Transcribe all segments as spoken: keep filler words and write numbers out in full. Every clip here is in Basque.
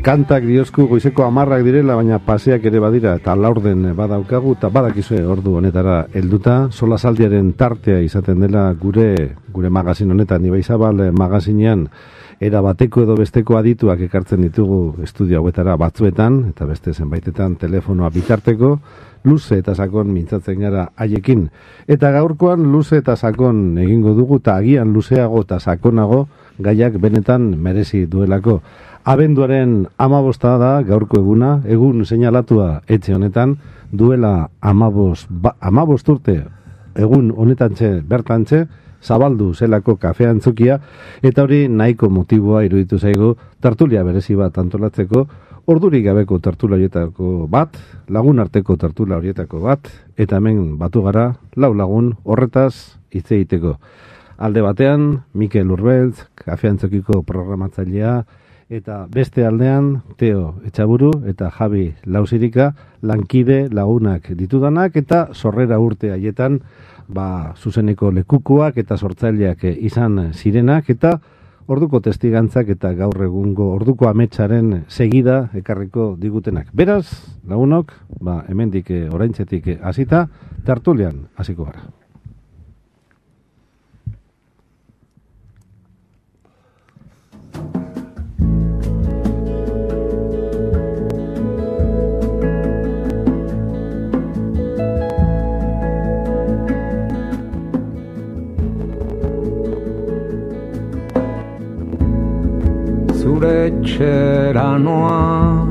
kantak diozku goizeko hamarrak direla, baina paseak ere badira, eta laurden badaukagu, eta badakizue ordu honetara helduta, solasaldiaren tartea izaten dela gure gure magazin honetan, Ibaizabal magazinean, era bateko edo besteko adituak ekartzen ditugu estudio hauetara batzuetan, eta beste zenbaitetan telefonoa bitarteko, luze eta sakon mintzatzen gara haiekin. Eta gaurkoan luze eta sakon egingo dugu, eta agian luzeago eta sakonago gaiak benetan merezi duelako. Abenduaren amabosta da gaurko eguna, egun seinalatua etxe honetan, duela amabos, ba, amabost urte egun honetantxe bertantxe, zabaldu zelako kafe antzokia, eta hori nahiko motiboa iruditu zaigu tertulia berezi bat antolatzeko, ordurik gabeko tertulia horietako bat, lagun arteko tertulia horietako bat, eta hemen batu gara, lau lagun horretaz hitz egiteko. Alde batean, Mikel Urbeltz, kafe antzokiko programatzailea, eta beste aldean, Teo Etxaburu eta Javi Lausirika, lankide lagunak ditudanak, eta sorrera urte haietan, ba, zuzeneko lekukoak eta sortzaileak izan zirenak, eta orduko testigantzak eta gaur egungo orduko ametsaren segida ekarriko digutenak. Beraz, lagunok, ba, hemendik oraintzetik hasita, tertulian hasiko gara. Zure etxera noa.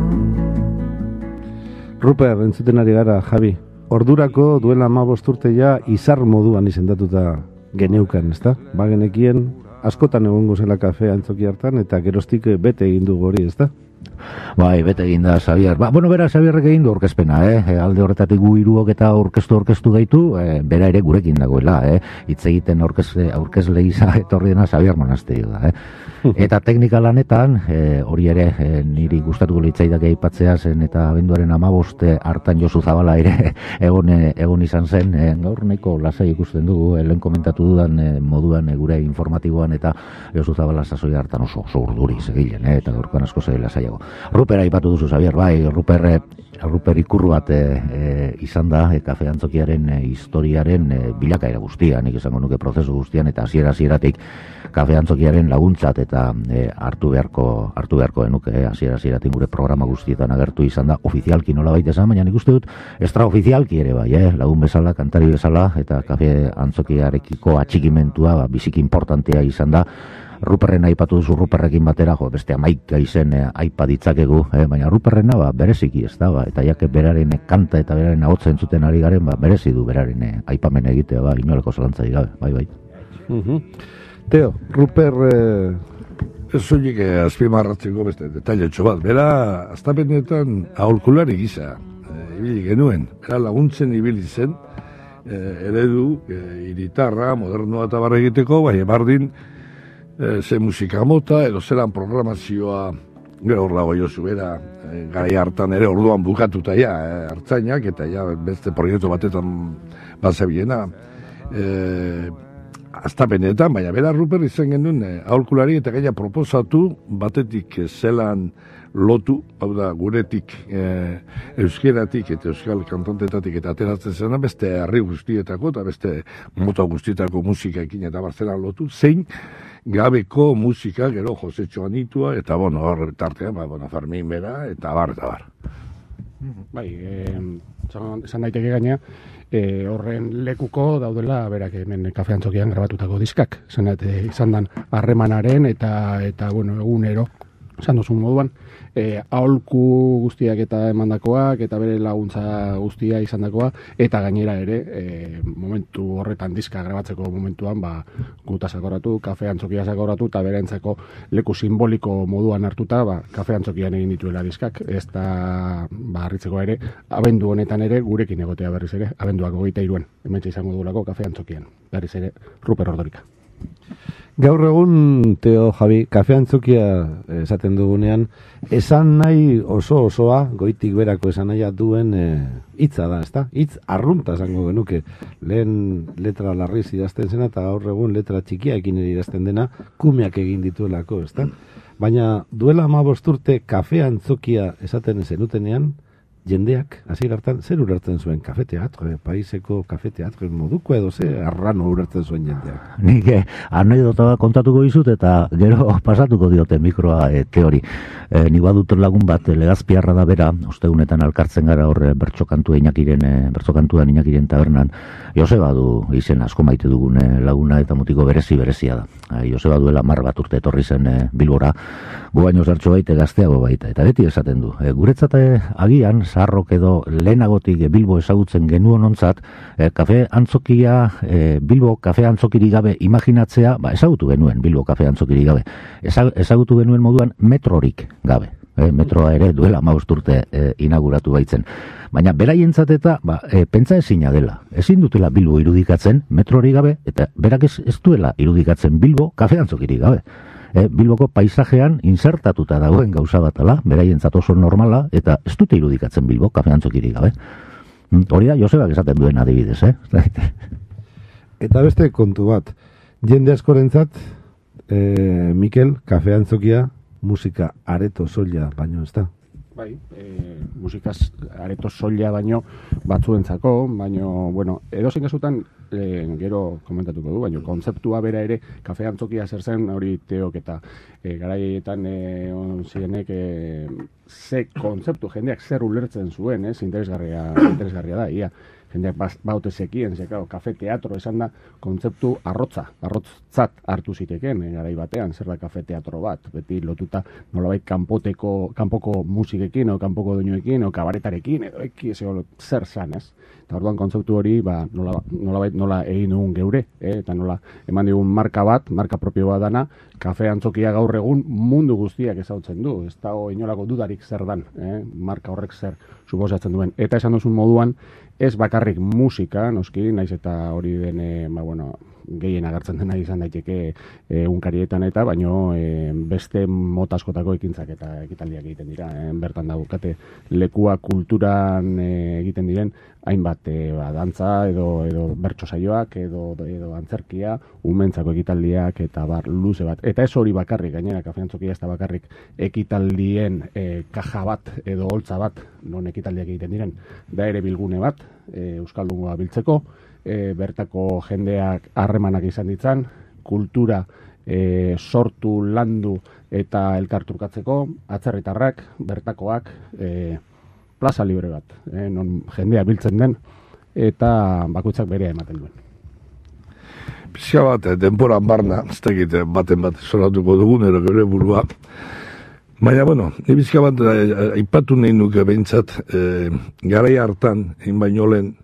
Ruper, entzuten ari gara, Javi. Ordurako duela hamabost urte ja izar moduan izendatuta geneukan, ezta? Ba genekien askotan egongo zela kafe antzoki hartan, eta geroztik bete egin dugu hori, ezta? Bai, bete egin da, Xabier. Ba, bueno, bera, Xabierrek egin du orkezpena, eh? E, alde horretatik gu hiruok eta orkestu orkestu gaitu, e, bera ere gurekin dagoela, eh? Hitz egiten aurkezle gisa etorri dena Xabier Monasteri da, eh? Eta teknika lanetan, e, hori ere, e, niri gustatuko litzaidake aipatzea zen, eta abenduaren hamabost hartan Josu Zabala ere egon, egon izan zen, e, gaur nahiko lasai ikusten dugu, e, lehen komentatu dudan e, moduan e, gure informatiboan, eta Josu Zabala sasoi hartan oso, oso urduri segilen, e, eta gaurkoan asko zei lasaiago. Ruper aipatu duzu, Xabier, bai, Ruper, Ruper ikurru bat e, e, izan da, e, kafe antzokiaren e, historiaren e, bilakaera guztian, nik esango nuke prozesu guztian, eta hasiera hasieratik kafe antzokiaren laguntzat eta e, hartu beharko hartu beharko genuke, hasiera hasieratik gure programa guztietan agertu izan da, ofizialki nola baita esan, baina nik uste dut extraofizialki ere bai, eh? Lagun bezala, kantari bezala, eta kafe antzokiarekiko atxikimentua ba, biziki importantea izan da. Ruperren aipatu duzu, Ruperrekin batera, jo, beste amaika izen eh, aipa ditzakegu, eh, baina Ruperrena ba, bereziki ez da, ba, eta jake beraren kanta eta beraren ahotsa entzuten ari garen, ba, berezi du beraren eh, aipamen egitea, ba, inoleko zalantza gabe, bai, bai. Uh-huh. Teo, Ruper... Eh... Ez zoinik eh, azpimarratzeko beste detailetxo bat, bera astapenetan aholkulari gisa, eh, ibili genuen, bera laguntzen ibili zen, eh, eredu, eh, iritarra, modernoa eta barra egiteko, bai, bardin, E, ze musika mota, edo zelan programazioa, gero hor lago Josu, bera, e, garai hartan ere orduan bukatuta ja, e, hartzainak, eta ja beste proiektu batetan bazebiena, e, aztapenetan, baina bera Ruper izan genuen e, aholkulari eta gaia proposatu batetik e, zelan lotu, hau da, guretik e, euskeratik eta euskal kantantetatik eta ateratzen zena, beste herri guztietako eta beste mota guztietako musikaekin eta barzelan lotu, zein gabeko musika, gero Jose Txoanitua, eta bueno, hor tartean, ba, bueno, Fermin bera, eta bar, eta bar. Bai, eh, esan daiteke gaina, eh, horren lekuko daudela, berak hemen kafe antzokian grabatutako diskak, esan daite, izan dan harremanaren, eta, eta bueno, egunero, esan duzun moduan, e, aholku guztiak eta emandakoak, eta bere laguntza guztia izandakoa, eta gainera ere, e, momentu horretan diska grabatzeko momentuan, ba, guta sakoratu, kafe antzokia sakoratu, eta berentzako leku simboliko moduan hartuta, ba, kafe antzokian egin dituela diskak, ez da, ba, harritzeko ere, abendu honetan ere, gurekin egotea berriz ere, abenduak hogeita hiruan, hementxe izango duelako kafe antzokian, berriz ere, Ruper Ordorika. Gaur egun, Teo, Javi, kafe antzokia esaten dugunean, esan nahi oso osoa, goitik berako esan nahi duen hitza da, ezta? Hitz arrunta esango genuke. Lehen letra larriz idazten zena, eta gaur egun letra txikiaekin idazten dena, kumeak egin dituelako, ezta? Baina duela hamabost urte kafe antzokia esaten zenutenean, jendeak, hasi hartan, zer ulertzen zuen kafe teatro, eh, paiseko kafe teatro moduko edo ze arrano ulertzen zuen jendeak. Nik eh, anekdota bat kontatuko dizut eta gero pasatuko diote mikroa eh, teori. Eh, ni badut lagun bat eh, Legazpiarra da bera, ostegunetan alkartzen gara hor eh, bertsokantua Inakiren, eh, bertsokantuan Inakiren tabernan. Joseba du izen asko maite dugun eh, laguna eta mutiko berezi berezia da. Eh, Joseba duela mar bat urte etorri zen eh, Bilbora, gu baino zertxo baite gazteago baita. Eta beti esaten du, eh, guretzat eh, agian zaharrok edo lehenagotik Bilbo ezagutzen genuen ontzat, e, kafe antzokia, e, Bilbo kafe antzokiri gabe imaginatzea, ba, ezagutu genuen Bilbo kafe antzokiri gabe. Ezagutu genuen moduan metrorik gabe. E, metroa ere duela hamabost urte e, inauguratu baitzen. Baina beraientzat eta ba, e, pentsa ezina dela. Ezin dutela Bilbo irudikatzen metrorik gabe, eta berak ez, ez duela irudikatzen Bilbo kafe antzokiri gabe. E, Bilboko paisajean insertatuta dagoen gauza batala, beraientzat oso normala, eta ez dute irudikatzen Bilbo, kafe antzokirik gabe. Hori da, Josebak esaten duen adibidez, eh? Eta beste kontu bat, jende askorentzat, e, Mikel, kafe antzokia, musika areto soila baino ez da. Bai, e, musikaz areto soila baino batzuentzako, baino, bueno, edozein kasutan e, gero komentatuko du, baino kontzeptua bera ere, kafe antzokia zer zen, hori teok eta e, garaietan e, on zirenek e, ze kontzeptu, jendeak zer ulertzen zuen, ez, interesgarria, interesgarria da, ia. Jendeak baute zekien, ze, claro, kafe teatro esan da kontzeptu arrotza, arrotzat hartu ziteken, e, garai batean, zer da kafe teatro bat, beti lotuta nolabait kanpoteko, kanpoko musikekin, o kanpoko doinuekin, o kabaretarekin, edo eki, zer zan, ez? Eta orduan kontzeptu hori, ba, nola, nolabait nola egin dugun geure, eh? Eta nola eman digun marka bat, marka propio bat dana, kafe antzokia gaur egun mundu guztiak ezautzen du, ez dago inolako dudarik zer dan, eh? Marka horrek zer suposatzen duen. Eta esan duzun moduan, ez bakarrik musika, noski, naiz eta hori den, e, ba, bueno, gehien agertzen dena izan daiteke egunkarietan eta, baino e, beste mota askotako ekintzak eta ekitaldiak egiten dira. E, bertan daukate lekua kulturan e, egiten diren, hainbat e, ba, dantza edo, edo bertso saioak edo, edo antzerkia, umentzako ekitaldiak eta bar luze bat. Eta ez hori bakarrik, gainera kafe antzokia ez da bakarrik ekitaldien e, kaja bat edo holtza bat non ekitaldiak egiten diren, da ere bilgune bat, e, euskaldungoa biltzeko, e, bertako jendeak harremanak izan ditzan, kultura e, sortu, landu eta elkartrukatzeko, atzerritarrak, bertakoak, e, plaza libre bat, e, non jendea biltzen den, eta bakoitzak berea ematen duen. Pizka bat, denporan barna, ez dakit baten bat zoratuko dugun, ero gure burua. Baina, bueno, pizka bat, aipatu nahi nuke behintzat, e, garai hartan, egin baino lehen,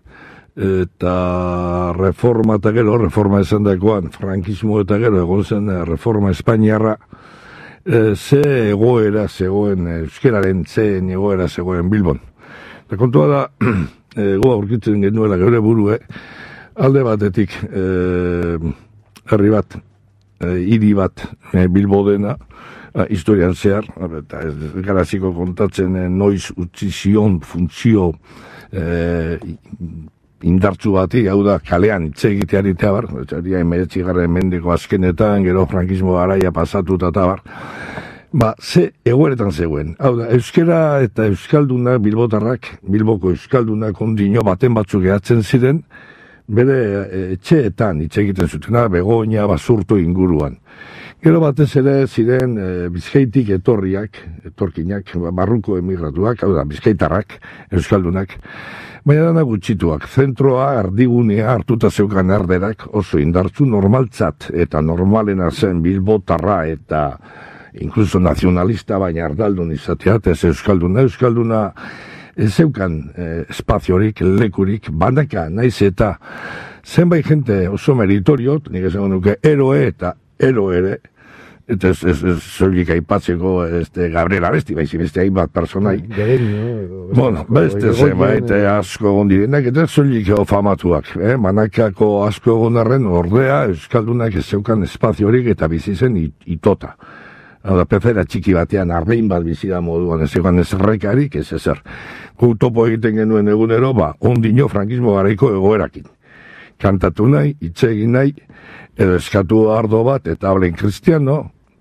eta reforma eta gero, reforma esan dakoan, frankismo eta gero, egon zen reforma espainiarra, e, ze egoera zegoen, euskeraren zen egoera zegoen Bilbon. Eta kontua da, e, goa aurkitzen genuela gure burue, alde batetik, e, herri bat, e, hiri bat, e, Bilbo dena, e, historian zehar, eta ez garaziko kontatzen e, noiz utzi zion funtzio e, indartzu bati, hau da, kalean hitz egiteari eta bar, etxaria emeretzi garren mendeko azkenetan, gero frankismo garaia pasatuta eta bar, ba, ze egoeretan zegoen. Hau da, euskera eta euskaldunak, bilbotarrak, bilboko euskaldunak ondino baten batzuk gehatzen ziren, bere etxeetan hitz egiten zutena, Begoña, Basurto inguruan. Gero batez ere ziren e, Bizkaitik etorriak, etorkinak, barruko emigratuak, hau da, bizkaitarrak, euskaldunak, baina dana gutxituak. Zentroa, ardigunea, hartuta zeukan erderak, oso indartzu normaltzat, eta normalena zen bilbotarra eta inkluso nazionalista, baina ardaldun izatea, ez euskalduna, euskalduna ez zeukan eh, espaziorik, lekurik, bandaka, naiz eta zenbait jente oso meritoriot, nik esan nuke, eroe eta ero ere, eta ez, ez, ez zolik aipatzeko este, Gabriel Aresti, baizi beste hainbat personai. Gereño, bueno, beste zenbait asko egon direnak, eta zolik famatuak, eh? Manakako asko egon arren ordea, euskaldunak ez zeukan espaziorik eta bizi zen it, itota. Hau pezera txiki batean arbein bat bizida moduan ez egan ez errekarik, ez ezer. Gu topo egiten genuen egunero, ba, ondino frankismo garaiko egoerakin. Kantatu nahi, hitz egin nahi, edo eskatu ardo bat, eta hablen kristiano,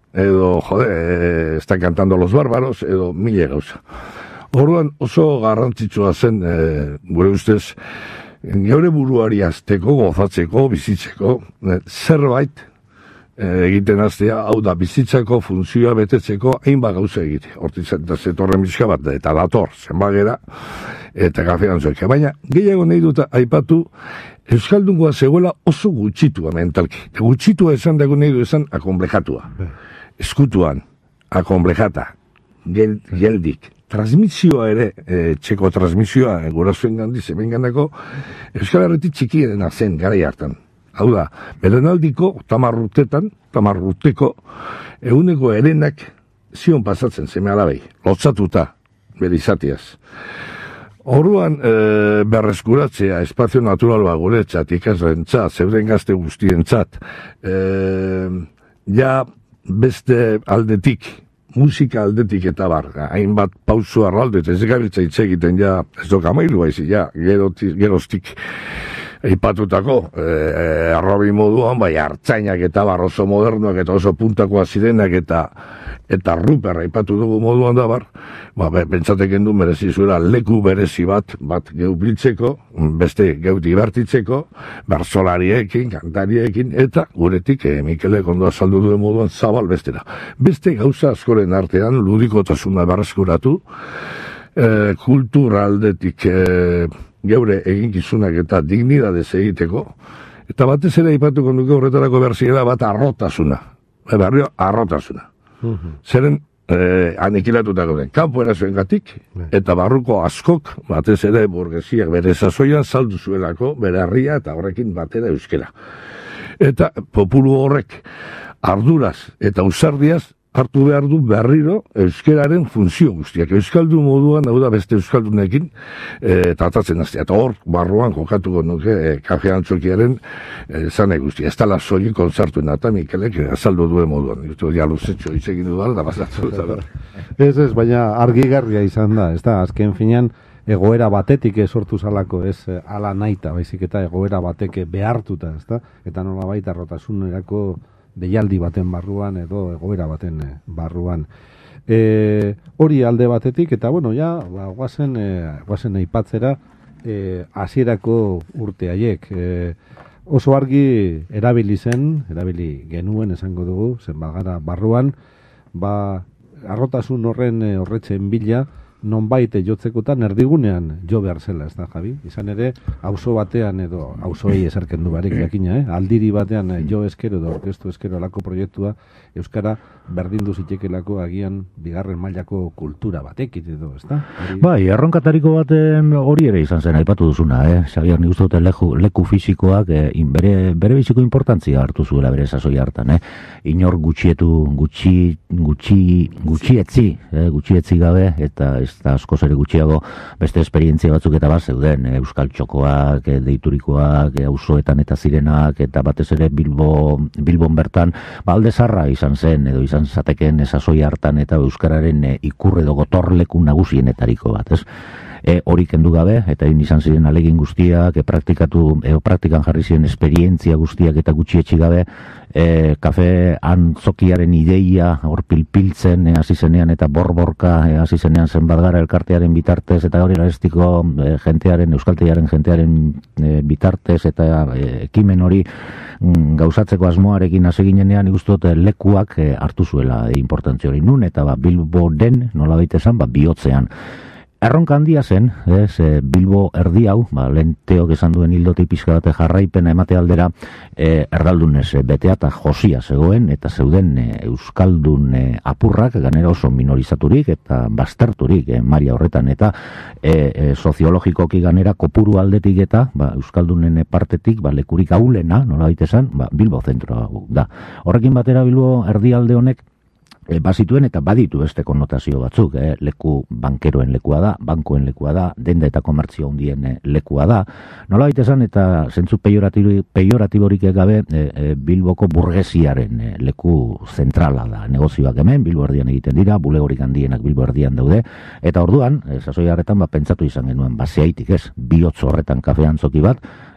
edo, jode, e, está cantando los bárbaros, edo mila gauza. Orduan oso garrantzitsua zen, e, gure ustez, geure buruari azteko, gozatzeko, bizitzeko, e, zerbait egiten aztea, hau da, bizitzako funtzioa betetzeko hainbat gauza egite. Hortik zetorren bizka bat, eta dator, zenbagera, eta kafean zoike. Baina, gehiago nahi dut aipatu, Euskaldungoa zegoela oso gutxitua mentalki. Gutxitua esan dago nahi du esan akonblejatua. Eskutuan, akonblejata, gel, geldik. Transmisioa ere, e, txeko transmisioa, gurazuen gandi, zemen gandako, Euskal Herretik txikiena zen, garai hartan. Hau da, berenaldiko, tamarrutetan, tamarruteko, eguneko erenak zion pasatzen, zeme alabei, lotzatuta, bere izatiaz. Orduan, e, berreskuratzea, espazio naturaloa guretzat, ikasrentzat, zeuden gazte guztientzat, e, ja beste aldetik, musika aldetik eta bar, hainbat pausu arralde, eta ez gabiltza hitz egiten, ja, ez dok amailu baizi, ja, geroztik, eipatutako, e, arrobi moduan, bai, hartzainak eta bar oso modernoak eta oso puntakoa zirenak eta eta ruper aipatu dugu moduan da bar, ba, pentsateken du merezi zuela leku berezi bat, bat geu biltzeko, beste geu divertitzeko, bersolariekin, kantariekin, eta guretik, e, Mikelek ondo azaldu duen moduan zabal bestera. Beste gauza askoren artean, ludikotasuna berreskuratu, e, kulturaldetik, e, geure eginkizunak eta dignidadez egiteko, eta batez ere aipatuko nuke horretarako berziela bat arrotasuna. Barrio, arrotasuna. Uh-huh. Zeren, eh, anikilatutako den, kanpo erazuen gatik, eta barruko askok, batez ere burgesiak bere sasoian saldu zuelako, bere herria eta horrekin batera euskera. Eta populu horrek arduraz eta ausardiaz hartu behar du berriro euskeraren funtzio guztiak. Euskaldun moduan, hau da beste euskaldunekin, e, tratatzen aztea. Eta hor, barruan kokatuko nuke e, kafe antzokiaren e, zane guztia. Ez tala soilik kontzartuen eta Mikelek azaldu duen moduan. Jutu, ja luzetxo itzekin dudan, da basatu. Ez ez, baina argigarria izan da. Ez da, azken finean, egoera batetik sortu zalako, ez ala naita, baizik eta egoera bateke behartuta, ez da? Eta nola baita rotasunerako deialdi baten barruan edo egoera baten barruan. E, hori alde batetik, eta bueno, ja, ba, guazen, e, guazen aipatzera e, hasierako urte haiek. E, oso argi erabili zen, erabili genuen esango dugu, zen bagara barruan, ba, arrotasun horren e, horretzen bila, nonbait jotzekotan erdigunean jo behar zela, ez da, Javi? Izan ere, auzo batean edo, auzoei esarken du barik jakina, eh? Aldiri batean eh, jo eskero edo orkestu eskero alako proiektua, Euskara berdindu zitekelako agian bigarren mailako kultura batek edo, ez da? Bai, erronkatariko baten hori ere izan zen, aipatu duzuna, eh? Xabier, nik uste dute leku, leku fisikoak eh, bere, bere biziko importantzia hartu zuela bere sasoi hartan, eh? Inor gutxietu, gutxi, gutxi, gutxietzi, eh? gutxietzi gabe, eta ez da askoz ere gutxiago beste esperientzia batzuk eta bat zeuden, e, euskal txokoak, e, deiturikoak, auzoetan eta zirenak, eta batez ere Bilbo, Bilbon bertan, ba, alde zarra izan zen, edo izan zateken esasoi hartan eta euskararen e, ikur edo gotorleku nagusienetariko bat, ez? E, hori kendu gabe, eta izan ziren alegin guztiak, e, praktikatu, e, praktikan jarri ziren esperientzia guztiak eta gutxietxi gabe, e, kafe antzokiaren ideia hor pilpiltzen e, hasi zenean eta borborka e, hasi zenean zenbat gara elkartearen bitartez eta hori larestiko e, jentearen, euskaltearen jentearen e, bitartez eta e, ekimen hori mm, gauzatzeko asmoarekin hasi ginenean ikustot e, lekuak e, hartu zuela e, importantzia hori nun eta ba, Bilbo den nola baitesan ba, bihotzean. Erronka handia zen, ez, e, Bilbo erdi hau, ba, lehen Teok esan duen hildote pizka bate jarraipena emate aldera, e, erdaldunez e, betea eta josia zegoen, eta zeuden e, euskaldun e, apurrak, ganera oso minorizaturik eta bazterturik e, maila horretan, eta e, e, soziologikoki ganera kopuru aldetik eta ba, euskaldunen partetik ba, lekurik aulena, nola baitesan, ba, Bilbo zentro da. Horrekin batera Bilbo erdialde honek E, bazituen eta baditu beste konnotazio batzuk, eh? Leku bankeroen lekua da, bankoen lekua da, denda eta komertzio handien eh, lekua da. Nola baitesan eta zentzu peioratiborik gabe e, e, Bilboko burgesiaren e, leku zentrala da. Negozioak hemen, Bilbo erdian egiten dira, bulegorik handienak Bilbo erdian daude, eta orduan, e, sasoi harretan, ba, pentsatu izan genuen, baseaitik ez, bihotz horretan kafe antzoki bat,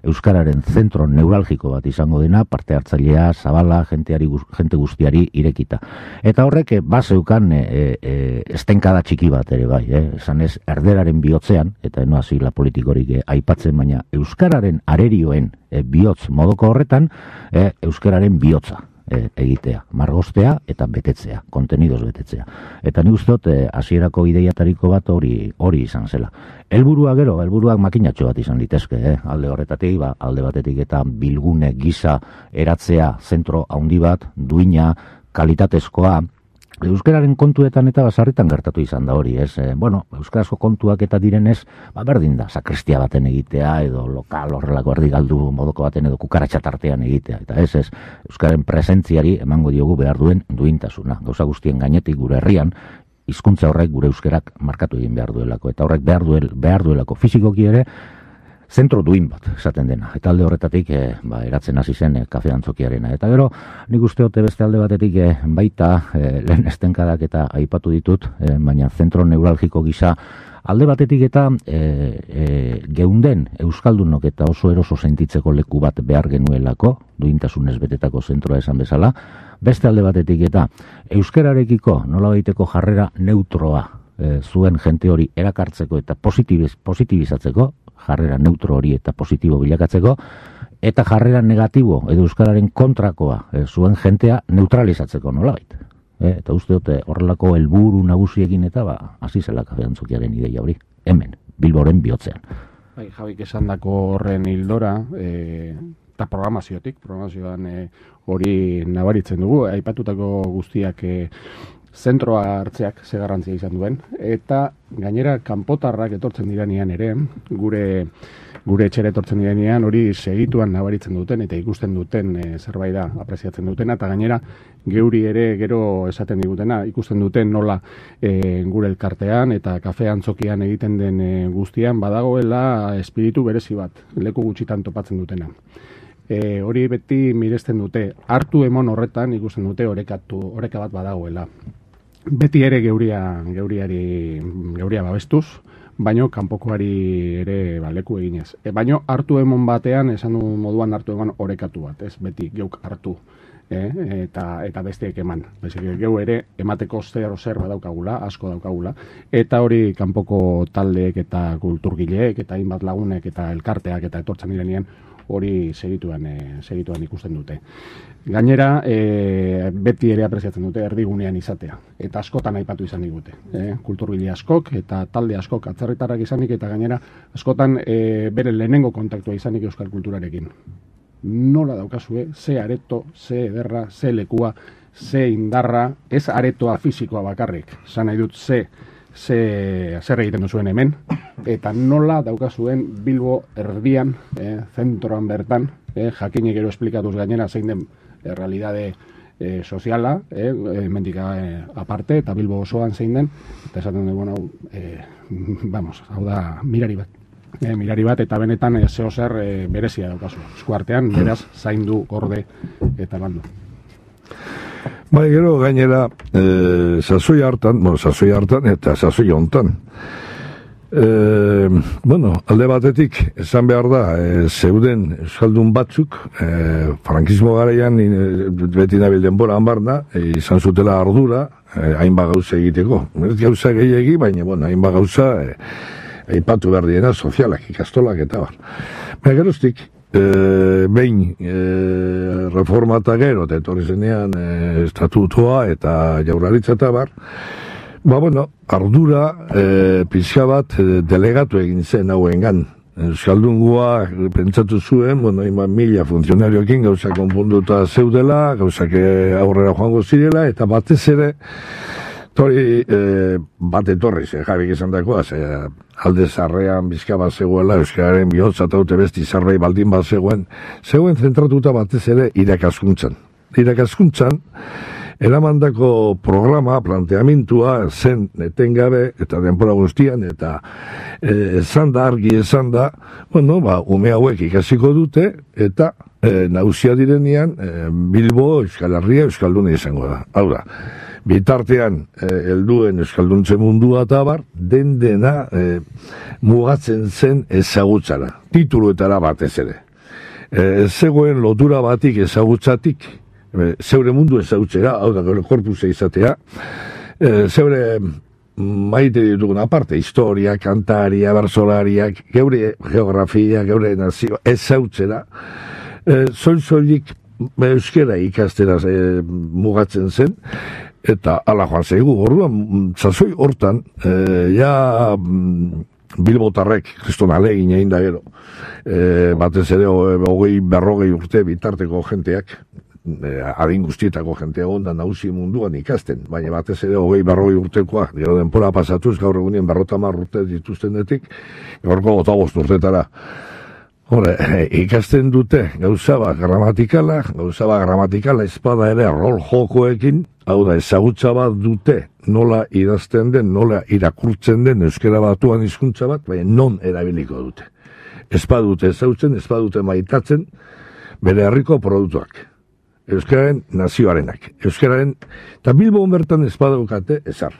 euskararen zentro neuralgiko bat izango dena, parte hartzailea, zabala, jenteari, jente guztiari irekita. Eta horrek, bazeukan e, e, estenkada txiki bat ere bai, eh? Esan ez, erderaren bihotzean, eta eno azila politikorik eh, aipatzen, baina euskararen arerioen e, bihotz modoko horretan, e, euskararen bihotza egitea, margostea eta betetzea, kontenidoz betetzea. Eta ni uste dut hasierako ideiatariko bat hori hori izan zela. Helburua gero, helburuak makinatxo bat izan litezke, eh? Alde horretatik, ba, alde batetik eta bilgune gisa eratzea zentro handi bat, duina, kalitatezkoa, euskararen kontuetan eta basarritan gertatu izan da hori, ez? E, bueno, euskarazko kontuak eta direnez, ba, berdin da, sakristia baten egitea, edo lokal horrelako erdi galdu modoko baten edo kukaratxatartean egitea, eta ez, ez, euskaren presentziari emango diogu behar duen duintasuna. Gauza guztien gainetik gure herrian, hizkuntza horrek gure euskerak markatu egin behar duelako, eta horrek behar, duel, behar duelako fizikoki ere, zentro duin bat, esaten dena. Eta alde horretatik, e, ba, eratzen hasi zen e, kafe antzokiarena. Eta gero, nik uste dute beste alde batetik e, baita e, lehen estenkadak eta aipatu ditut, e, baina zentro neuralgiko gisa alde batetik eta e, e, geunden euskaldunok eta oso eroso sentitzeko leku bat behar genuelako, duintasunez betetako zentroa esan bezala, beste alde batetik eta euskararekiko nolabaiteko jarrera neutroa e, zuen jente hori erakartzeko eta positibiz, positibizatzeko, jarrera neutro hori eta positibo bilakatzeko, eta jarrera negatibo edo euskararen kontrakoa e, zuen jentea neutralizatzeko nolabait. E, eta uste dute horrelako helburu nagusiekin eta ba, hasi zela kafe antzokiaren ideia hori, hemen, Bilboren bihotzean. Bai, Jabik esandako horren hildora, e, eta programaziotik, programazioan e, hori nabaritzen dugu, aipatutako guztiak e, zentroa hartzeak ze garrantzia izan duen, eta gainera kanpotarrak etortzen direnean ere, gure gure etxera etortzen direnean hori segituan nabaritzen duten eta ikusten duten e, zerbait da apreziatzen dutena, eta gainera geuri ere gero esaten digutena, ikusten duten nola e, gure elkartean eta kafe antzokian egiten den e, guztian badagoela espiritu berezi bat, leku gutxitan topatzen dutena. E, hori beti miresten dute, hartu emon horretan ikusten dute orekatu, oreka bat badagoela. Beti ere geuria, geuriari, geuria babestuz, baino kanpokoari ere ba, leku eginez. E, baino hartu emon batean, esan du moduan hartu emon orekatu bat, ez beti geuk hartu e, eta, eta besteek eman. Bezik, geu ere emateko zer zer badaukagula, asko daukagula, eta hori kanpoko taldeek eta kulturgileek eta hainbat lagunek eta elkarteak eta etortzen direnean hori segituan, e, segituan ikusten dute. Gainera, e, beti ere apreziatzen dute erdigunean izatea. Eta askotan aipatu izan digute. E, kulturbile askok eta talde askok atzerritarrak izanik eta gainera askotan e, bere lehenengo kontaktua izanik euskal kulturarekin. Nola daukazue, ze areto, ze ederra, ze lekua, ze indarra, ez aretoa fisikoa bakarrik. Zan nahi dut, ze ze zer egiten duzuen hemen, eta nola daukazuen Bilbo erdian, eh, zentroan bertan, eh, jakinek gero esplikatuz gainera zein den eh, realidade eh, soziala, eh, mendika eh, aparte, eta Bilbo osoan zein den, eta esaten dugu, bueno, eh, vamos, hau da mirari bat. Eh, mirari bat, eta benetan eh, zeo zer eh, berezia daukazu. Eskuartean, beraz, zaindu, gorde, eta bandu. Bai, gero gainera, e, sasoi hartan, bueno, sasoi hartan eta sasoi hontan. E, bueno, alde batetik, esan behar da, e, zeuden euskaldun batzuk, e, frankismo garaian, e, beti nabil denboran barna, e, izan zutela ardura, e, hainba gauza egiteko. Ez gauza gehiagi, baina, bueno, hainba gauza, e, aipatu behar diena, sozialak, ikastolak eta bar. Baina geroztik, E, behin e, reforma eta gero, eta etorri zenean e, estatutua eta jaurlaritza eta bar, ba bueno, ardura e, pixka bat e, delegatu egin zen hauengan. Euskaldungua pentsatu zuen, bueno, ima mila funtzionarioekin gauza konpunduta zeudela, gauzak aurrera joango zirela, eta batez ere Tori, e, bat etorri, ze, Jabik esan dakoa, ze, alde zarrean bizka bat zegoela, euskararen bihotza eta ute besti zarrei baldin bat zegoen, zegoen zentratuta batez ere irakaskuntzan. Irakaskuntzan, eramandako programa, planteamintua, zen etengabe, eta denbora guztian, eta e, esan da, argi esan da, bueno, ba, ume hauek ikasiko dute, eta e, nausia direnean, e, Bilbo, Euskal Herria, Euskalduna izango da. Hau da, bitartean, helduen e, euskalduntze mundua eta bar, den dena e, mugatzen zen ezagutzara, tituluetara batez ere. e, zegoen lotura batik ezagutzatik, e, zeure mundu ezagutzera, hau da, gure korpusa izatea, e, zeure maite ditugun aparte, historia, kantaria, bersolariak, geure geografia, geure nazio, ezautzera, e, zoil-zoilik euskera ikastera e, mugatzen zen, eta ala joan zaigu, orduan, zazoi hortan, e, ja bilbotarrek, kriston alegin egin da gero, e, batez ere hogei berrogei urte bitarteko jenteak, e, adin guztietako jentea ondan nauzi munduan ikasten, baina batez ere hogei berrogei urtekoa, gero denpora pasatuz, gaur egunien berrotamar urte dituztenetik, gaurko gota bost urtetara. Hore, ikasten dute gauza bat gramatikala, gauza bat gramatikala espada ere rol jokoekin, hau da, ezagutza bat dute nola idazten den, nola irakurtzen den euskera batuan hizkuntza bat, baina non erabiliko dute. Ez badute ezautzen, ez badute maitatzen, bere herriko produktuak. Euskararen nazioarenak. Euskararen, eta Bilbon bertan ez badaukate ezar.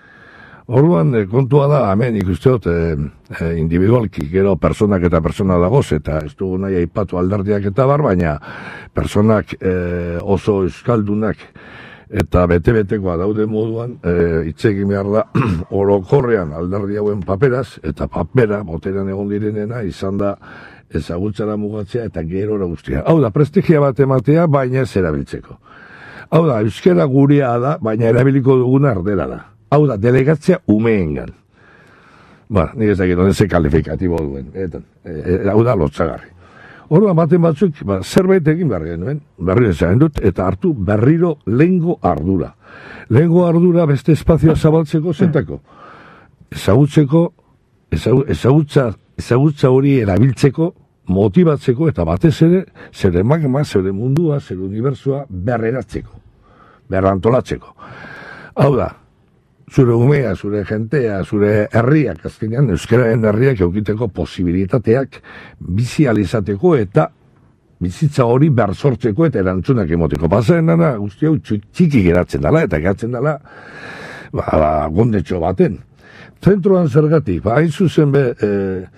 Orduan, kontua da, hemen ikusteot, e, e, individualki, gero personak eta persona dagoz, eta ez dugu nahi aipatu alderdiak eta bar, baina personak e, oso euskaldunak eta bete-betekoa daude moduan, e, itzegin behar da, orokorrean alderdi hauen paperaz, eta papera, boteran egon direnena, izan da ezagutzara mugatzea eta gerora guztia. Hau da, prestigia bat ematea, baina ez erabiltzeko. Hau da, euskera gurea da, baina erabiliko duguna ardera da. Hau da, delegatzea umeengan. Ba, nik ez dakit, ez kalifikatibo duen. Eta, e, e, hau da, lotzagarri. Horba, baten batzuk, ba, zerbait egin behar genuen, berriro esan dut, eta hartu berriro lehengo ardura. Lehengo ardura beste espazioa zabaltzeko zentako. Ezagutzeko, ezagutza, ezagutza hori erabiltzeko, motibatzeko, eta batez ere, zure magma, zure mundua, zure unibertsua berreratzeko, berrantolatzeko. Hau da, zure umea, zure jentea, zure herriak, azkenean, euskararen herriak eukiteko posibilitateak bizializateko eta bizitza hori bersortzeko eta erantzunak emoteko. Pasaren dana, guzti hau txiki geratzen dela, eta geratzen dela, ba, ba, gondetxo baten. Zentroan zergatik, ba, hain zuzen be, e,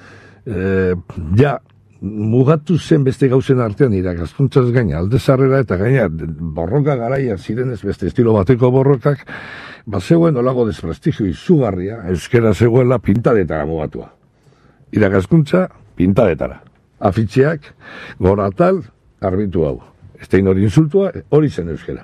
e, ja, mugatu zen beste gauzen artean irakaskuntzaz gaina, alde zarrera eta gaina, borroka garaia zirenez beste estilo bateko borrokak, ba zegoen olago desprestigio izugarria, euskera zegoela pintadetara mugatua. Irakaskuntza, pintadetara. Afitxeak, goratal, arbitu hau. Estein hori insultua, hori zen euskera.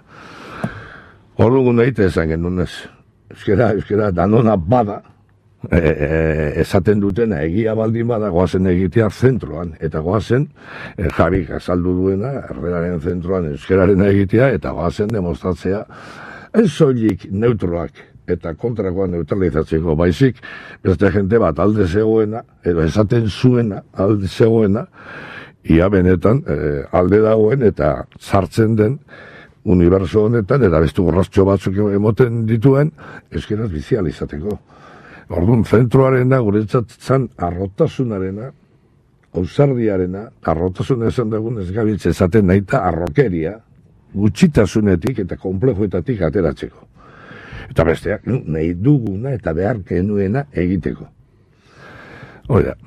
Hor dugun daite esan genuen ez. Euskera, euskera, danona bada, e, e, esaten dutena egia baldin bada goazen egitea zentroan, eta goazen e, Jabik azaldu duena, herreraren zentroan euskeraren egitea, eta goazen demostratzea ez soilik neutroak eta kontrakoa neutralizatzeko, baizik beste jente bat alde zegoena, edo esaten zuena alde zegoena, ia benetan e, alde dagoen eta sartzen den uniberso honetan, eta bestu borrastxo batzuk emoten dituen, euskeraz bizializateko. Orduan, zentroarena, guretzat zan arrotasunarena, ausardiarena, arrotasun esan dugun ez gabiltze esaten naita arrokeria, gutxitasunetik eta komplejoetatik ateratzeko. Eta besteak, nahi duguna eta behar genuena egiteko. Oida.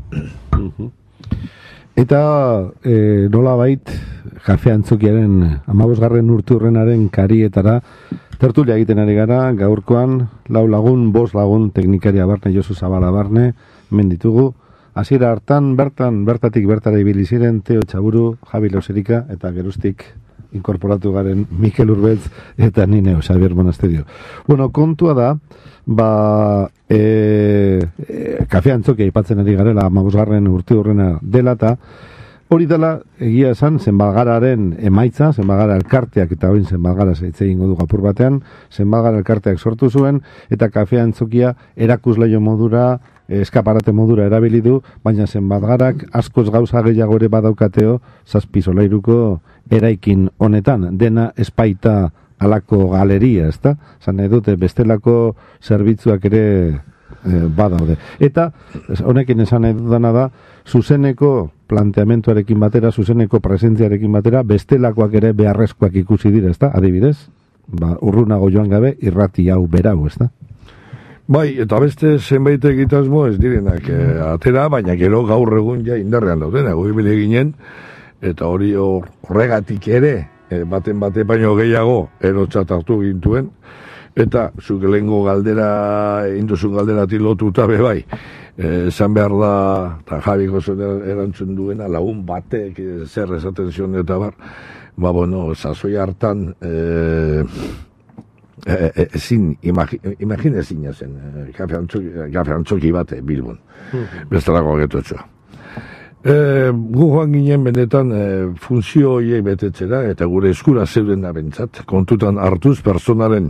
Eta e, nola bait, Kafe Antzokiaren amabosgarren urturrenaren karietara tertulia egiten ari gara, gaurkoan lau lagun, bost lagun teknikaria barne, Josu Zabala barne, menditugu. Hasiera hartan, bertan, bertatik bertara ibili ziren, Teo Txaburu, Javi Lauserika, eta geruztik inkorporatu garen Mikel Urbeltz eta Nineo, Xavier Monasterio. Bueno, kontua da, ba, e, e, Kafe Antzokia ipatzen ari garela, amabosgarren urte hurrena dela, eta hori dela, egia esan, zenbalgararen emaitza, zenbalgara elkarteak, eta hori zenbalgara zeitze ingo du apur batean, zenbalgara elkarteak sortu zuen, eta Kafe Antzokia erakusleio modura, eskaparate modura erabili du, baina zenbalgarak askoz gauza gehiago ere badaukateo, zazpi solairuko eraikin honetan, dena espaita alako galeria, ezta? Zan nahi dute, bestelako zerbitzuak ere eh, badaude. Eta, honekin esan nahi dudana da, zuzeneko planteamentuarekin batera, zuzeneko presentziarekin batera, bestelakoak ere beharrezkoak ikusi dira, ezta? Adibidez, ba, urrunago joan gabe, irrati hau berau, ezta? Bai, eta beste zenbait egitasmo ez direnak eh, atera, baina gero gaur egun ja indarrean daudena, goibile ginen, eta hori horregatik ere, e, baten bate baino gehiago erotzat hartu gintuen, eta zuk lehengo galdera, induzun galdera lotuta be bai, esan behar da, eta Javiko zen erantzun duena, lagun batek zer esaten zion eta bar, ba, bueno, sasoi hartan, e, e, ezin, imagine ezin zen, kafe antzoki bat Bilbon, bestelako getotxoa. E, gu joan ginen benetan e, funtzio horiek betetzera, eta gure eskura zeuden da bentsat, kontutan hartuz personaren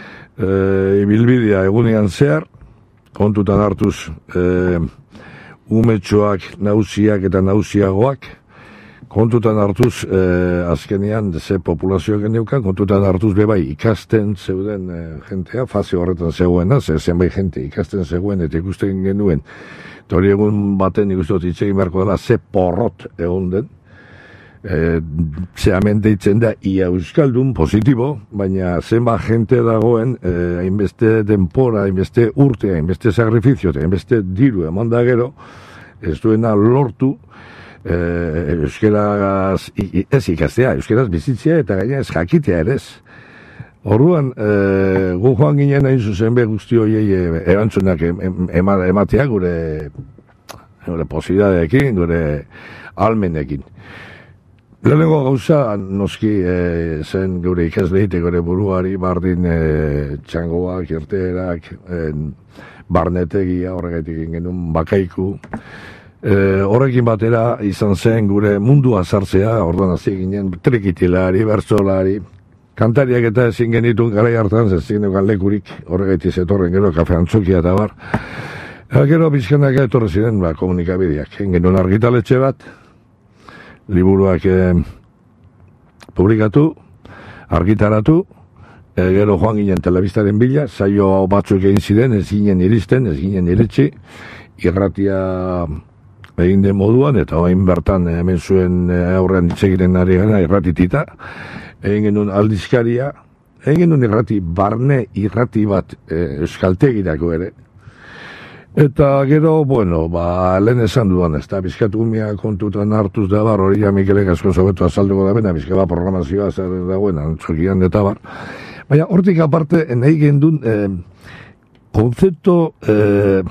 e, ibilbidea egunean zehar, kontutan hartuz e, umetxoak, nausiak eta nausiagoak, kontutan hartuz e, azkenean ze populazioak geneukan, kontutan hartuz bebai ikasten zeuden e, jentea, fase horretan zegoena, ze zenbait jente ikasten zegoen eta ikusten genuen, eta hori egun baten ikustot itxegin beharko dela ze porrot egon den, e, ze hemen deitzen da ia euskaldun positibo, baina zenbat jente dagoen, e, hainbeste denpora, hainbeste urte, hainbeste sakrifizio, hainbeste diru eman da gero, ez duena lortu, e, euskeraz ez ikastea, euskeraz bizitzea eta gaina ez jakitea ere ez. Orduan, e, gu joan ginen hain zuzen be guzti horiei e, erantzunak ema, ematea gure, gure posibidadeekin, gure almenekin. Lehenengo gauza, noski e, zen gure ikasleite, gure buruari, bardin e, txangoak, irteerak, e, barnetegia, horregaitik genuen bakaiku. E, horrekin batera izan zen gure mundua sartzea, orduan hasi ginen trikitilari, bertsolari, kantariak eta ezin genitun garai hartan, ezin dugan lekurik, horregaiti zetorren gero, kafe antzokia eta bar. Eta gero bizkanak etorre ziren, ba, komunikabideak. Genuen argitaletxe bat, liburuak eh, publikatu, argitaratu, e, gero joan ginen telebistaren bila, saio batzuk egin ziren, ez ginen iristen, ez ginen iritsi, irratia egin den moduan, eta hain bertan hemen zuen aurrean ditzegiren ari gara, irratitita, egin genuen aldizkaria, egin genuen irrati, barne irrati bat e, euskaltegirako ere. Eta gero, bueno, ba, lehen esan dudan, ez da, bizkatu umia kontutan hartuz da bar, hori ja Mikelek asko zobetu azalduko da bena, bizkaba programazioa zer dagoen, antzokian eta bar. Baina, hortik aparte, nahi gendun, eh, konzepto eh,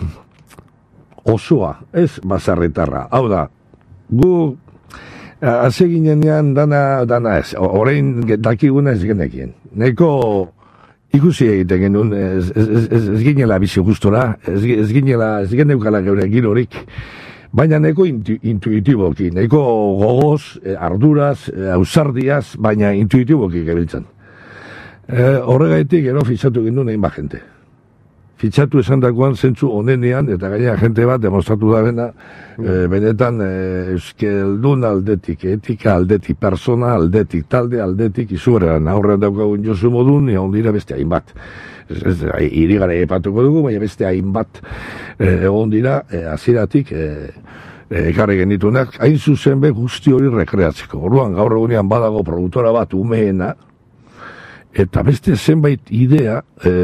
osoa, ez basarritarra. Hau da, gu hase ginenean dana, dana ez, orain dakiguna ez genekien. Neko ikusi egiten genuen, ez, ez, ez, ez ginela bizi gustora, ez, ez ginela, ez geneukala geure girorik, baina neko intu, intuitiboki, neko gogoz, arduraz, ausardiaz, baina intuitiboki gebiltzen. E, horregaitik ero fitxatu genuen egin jente. Fitxatu esan dagoan zentzu onenean, eta gaina jente bat demostratu da bena, mm. e, benetan e, euskeldun aldetik, etika aldetik, persona aldetik, talde aldetik, izugarran aurrean daukagun Josu modun, egon dira beste hainbat. Ez, ez, iri gara epatuko dugu, baina beste hainbat e, egon dira, e, aziratik, e, e, ekarri genitunak, hain zuzen be guzti hori rekreatzeko. Orduan, gaur egunean badago produktora bat umeena, eta beste zenbait idea, e,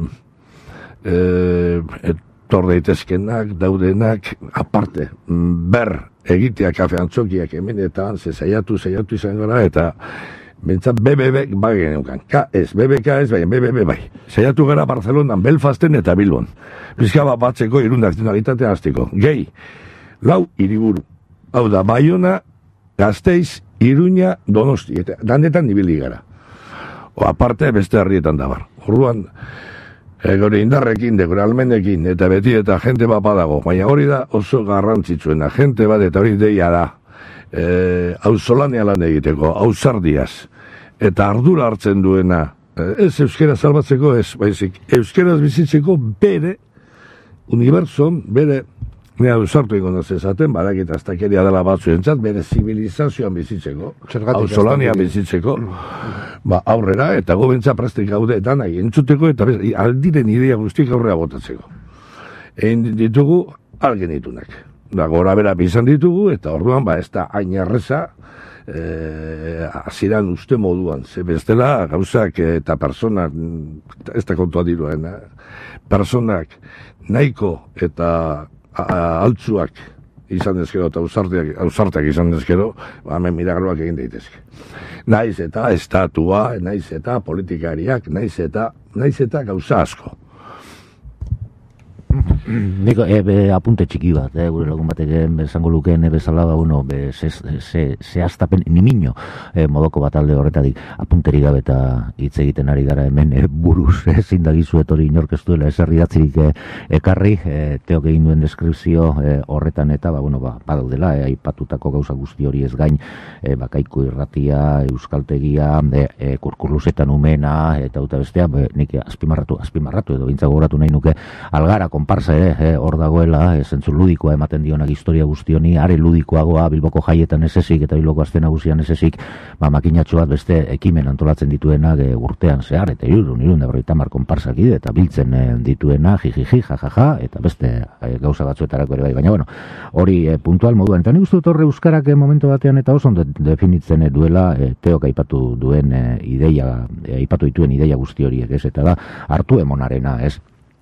E, etor daitezkenak, daudenak, aparte, ber egitea kafe antzokiak hemenetan, ze saiatu, saiatu izan gara, eta bentsat B B B bai geneukan. K ez, B B K ez, baina B B B bai. Saiatu gara Barcelonan, Belfasten eta Bilbon. Bizkaba batzeko irundak dinagitatea hastiko. Gehi, lau hiriburu. Hau da, Baiona, Gasteiz, Iruña, Donosti, eta danetan ibili gara. O aparte beste herrietan da bar. Orduan, E, gure indarrekin, de gure almenekin, eta beti eta jente bat badago. Baina hori da oso garrantzitsuena. Jente bat eta hori deia da. E, auzolania lan egiteko, auzardiaz. Eta ardura hartzen duena. E, ez euskera salbatzeko ez, baizik. Euskeraz bizitzeko bere unibertson, bere nea auzartu egon ez ezaten, badakit aztakeria dela batzuentzat, bere zibilizazioan bizitzeko, auzolania bizitzeko, ba, aurrera, eta gobentza prestek gaude, danai entzuteko, eta bez, aldiren idea guztik aurrera botatzeko. Egin ditugu, algen ditunak. Da, gora bera bizan ditugu, eta orduan, ba, ez da hain erreza, eh, aziran uste moduan, ze bestela, gauzak eta personak, ez da kontua diruen, eh? Personak nahiko eta altzuak izan dezkero eta ausarteak, ausarteak izan dezkero, ba, hemen milagroak egin daitezke. Naiz eta estatua, naiz eta politikariak, naiz eta, naiz eta gauza asko. Nik e, be, apunte txiki bat, eh, gure lagun batek esango lukeen bezala ba, bueno, be, ze, ze, ze astapen nimino eh, modoko bat alde horretatik apunteri gabe eta hitz egiten ari gara hemen eh, buruz ezin dagizu etori inork ez duela ezer idatzirik eh, ekarri, eh, teok egin duen deskripzio eh, horretan eta ba, bueno, ba, badaudela, eh, aipatutako gauza guzti hori ez gain eh, bakaiko irratia, euskaltegia, eh, eh, kurkurluzetan umena eta uta bestea, be, nik azpimarratu, azpimarratu edo bintza gogoratu nahi nuke algara konparsa ere, eh, hor dagoela, eh, zentzu ludikoa ematen dionak historia guztioni, are ludikoagoa Bilboko jaietan esesik eta Bilboko aste nagusian esesik, ba, makinatxo bat beste ekimen antolatzen dituenak e, urtean zehar, eta irun, irun da berroita mar konparsak ide, eta biltzen e, dituena, jijiji, jajaja, eta beste e, gauza batzuetarako ere bai, baina bueno, hori e, puntual moduan, eta nik uste dut horre euskarak e, momentu batean eta oso de, definitzen e, duela, e, teok aipatu duen e, ideia, e, aipatu dituen ideia guzti horiek, ez, eta da, hartu emonarena, ez,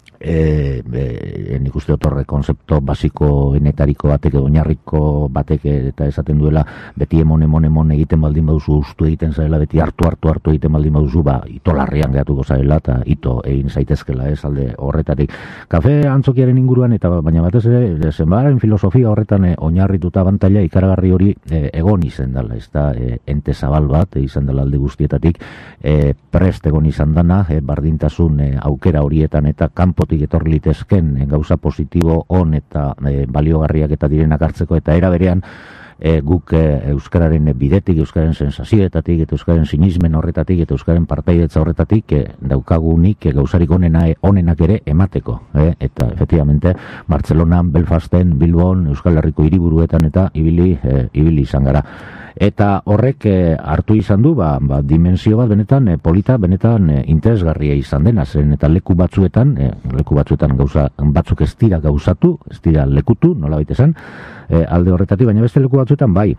E, e, nik uste otorre konzepto basiko enetariko batek edo oinarriko batek eta esaten duela beti emon emon emon egiten baldin baduzu ustu egiten zaela, beti hartu hartu hartu egiten baldin baduzu, ba, ito larrian gehatuko zaela eta ito egin zaitezkela ez alde horretatik. Kafe antzokiaren inguruan eta baina batez ere zenbaren filosofia horretan e, oinarrituta abantaila ikaragarri hori e, egon izan dela, ez da e, ente zabal bat e, izan dela alde guztietatik e, prest egon izan dana e, bardintasun e, aukera horietan eta kanpo etor litezken e, gauza positibo on eta e, baliogarriak eta direnak hartzeko eta era berean e, guk e, euskararen bidetik, euskararen sensazioetatik eta euskararen sinismen horretatik eta euskararen partaidetza horretatik e, daukagunik e, gauzarik onena, e, onenak ere emateko e, eta efectivamente Bartzelonan, Belfasten, Bilbon, Euskal Herriko hiriburuetan eta ibili, e, ibili izan gara. Eta horrek e, hartu izan du, ba, ba, dimensio bat benetan, e, polita, benetan e, interesgarria izan dena, zen eta leku batzuetan, e, leku batzuetan gauza, batzuk ez dira gauzatu, ez dira lekutu, nola baita esan, e, alde horretatik, baina beste leku batzuetan bai,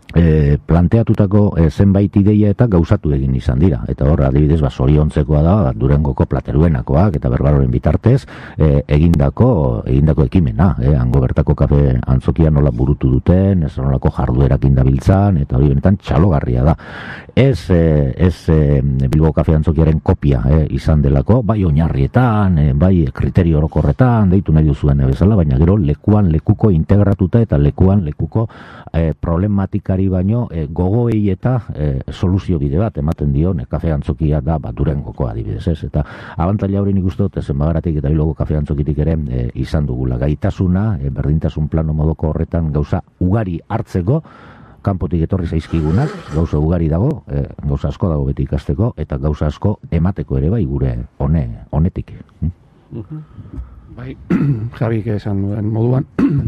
E, planteatutako e, zenbait ideia eta gauzatu egin izan dira. Eta hor, adibidez, ba, zoriontzekoa da, Durangoko plateruenakoak eta berbaroren bitartez e, egindako, egindako ekimena. E, hango bertako kafe antzokia nola burutu duten, ez nolako jarduerak indabiltzan, eta hori benetan txalogarria da. Ez, e, ez e, Bilbo kafe antzokiaren kopia e, izan delako, bai oinarrietan, e, bai kriterio orokorretan, deitu nahi duzuen bezala, baina gero lekuan lekuko integratuta eta lekuan lekuko e, problematika baino e, gogoei eta e, soluzio bide bat ematen dio e, kafe antzokia da ba, Durangoko adibidez ez, eta abantaila hori nik uste dut zenbagaratik eta Bilboko kafe antzokitik ere e, izan dugula gaitasuna, e, berdintasun plano modoko horretan gauza ugari hartzeko kanpotik etorri zaizkigunak, gauza ugari dago, e, gauza asko dago beti ikasteko eta gauza asko emateko ere bai gure hone, honetik. Uh-huh. Bai, Jabik esan duen moduan,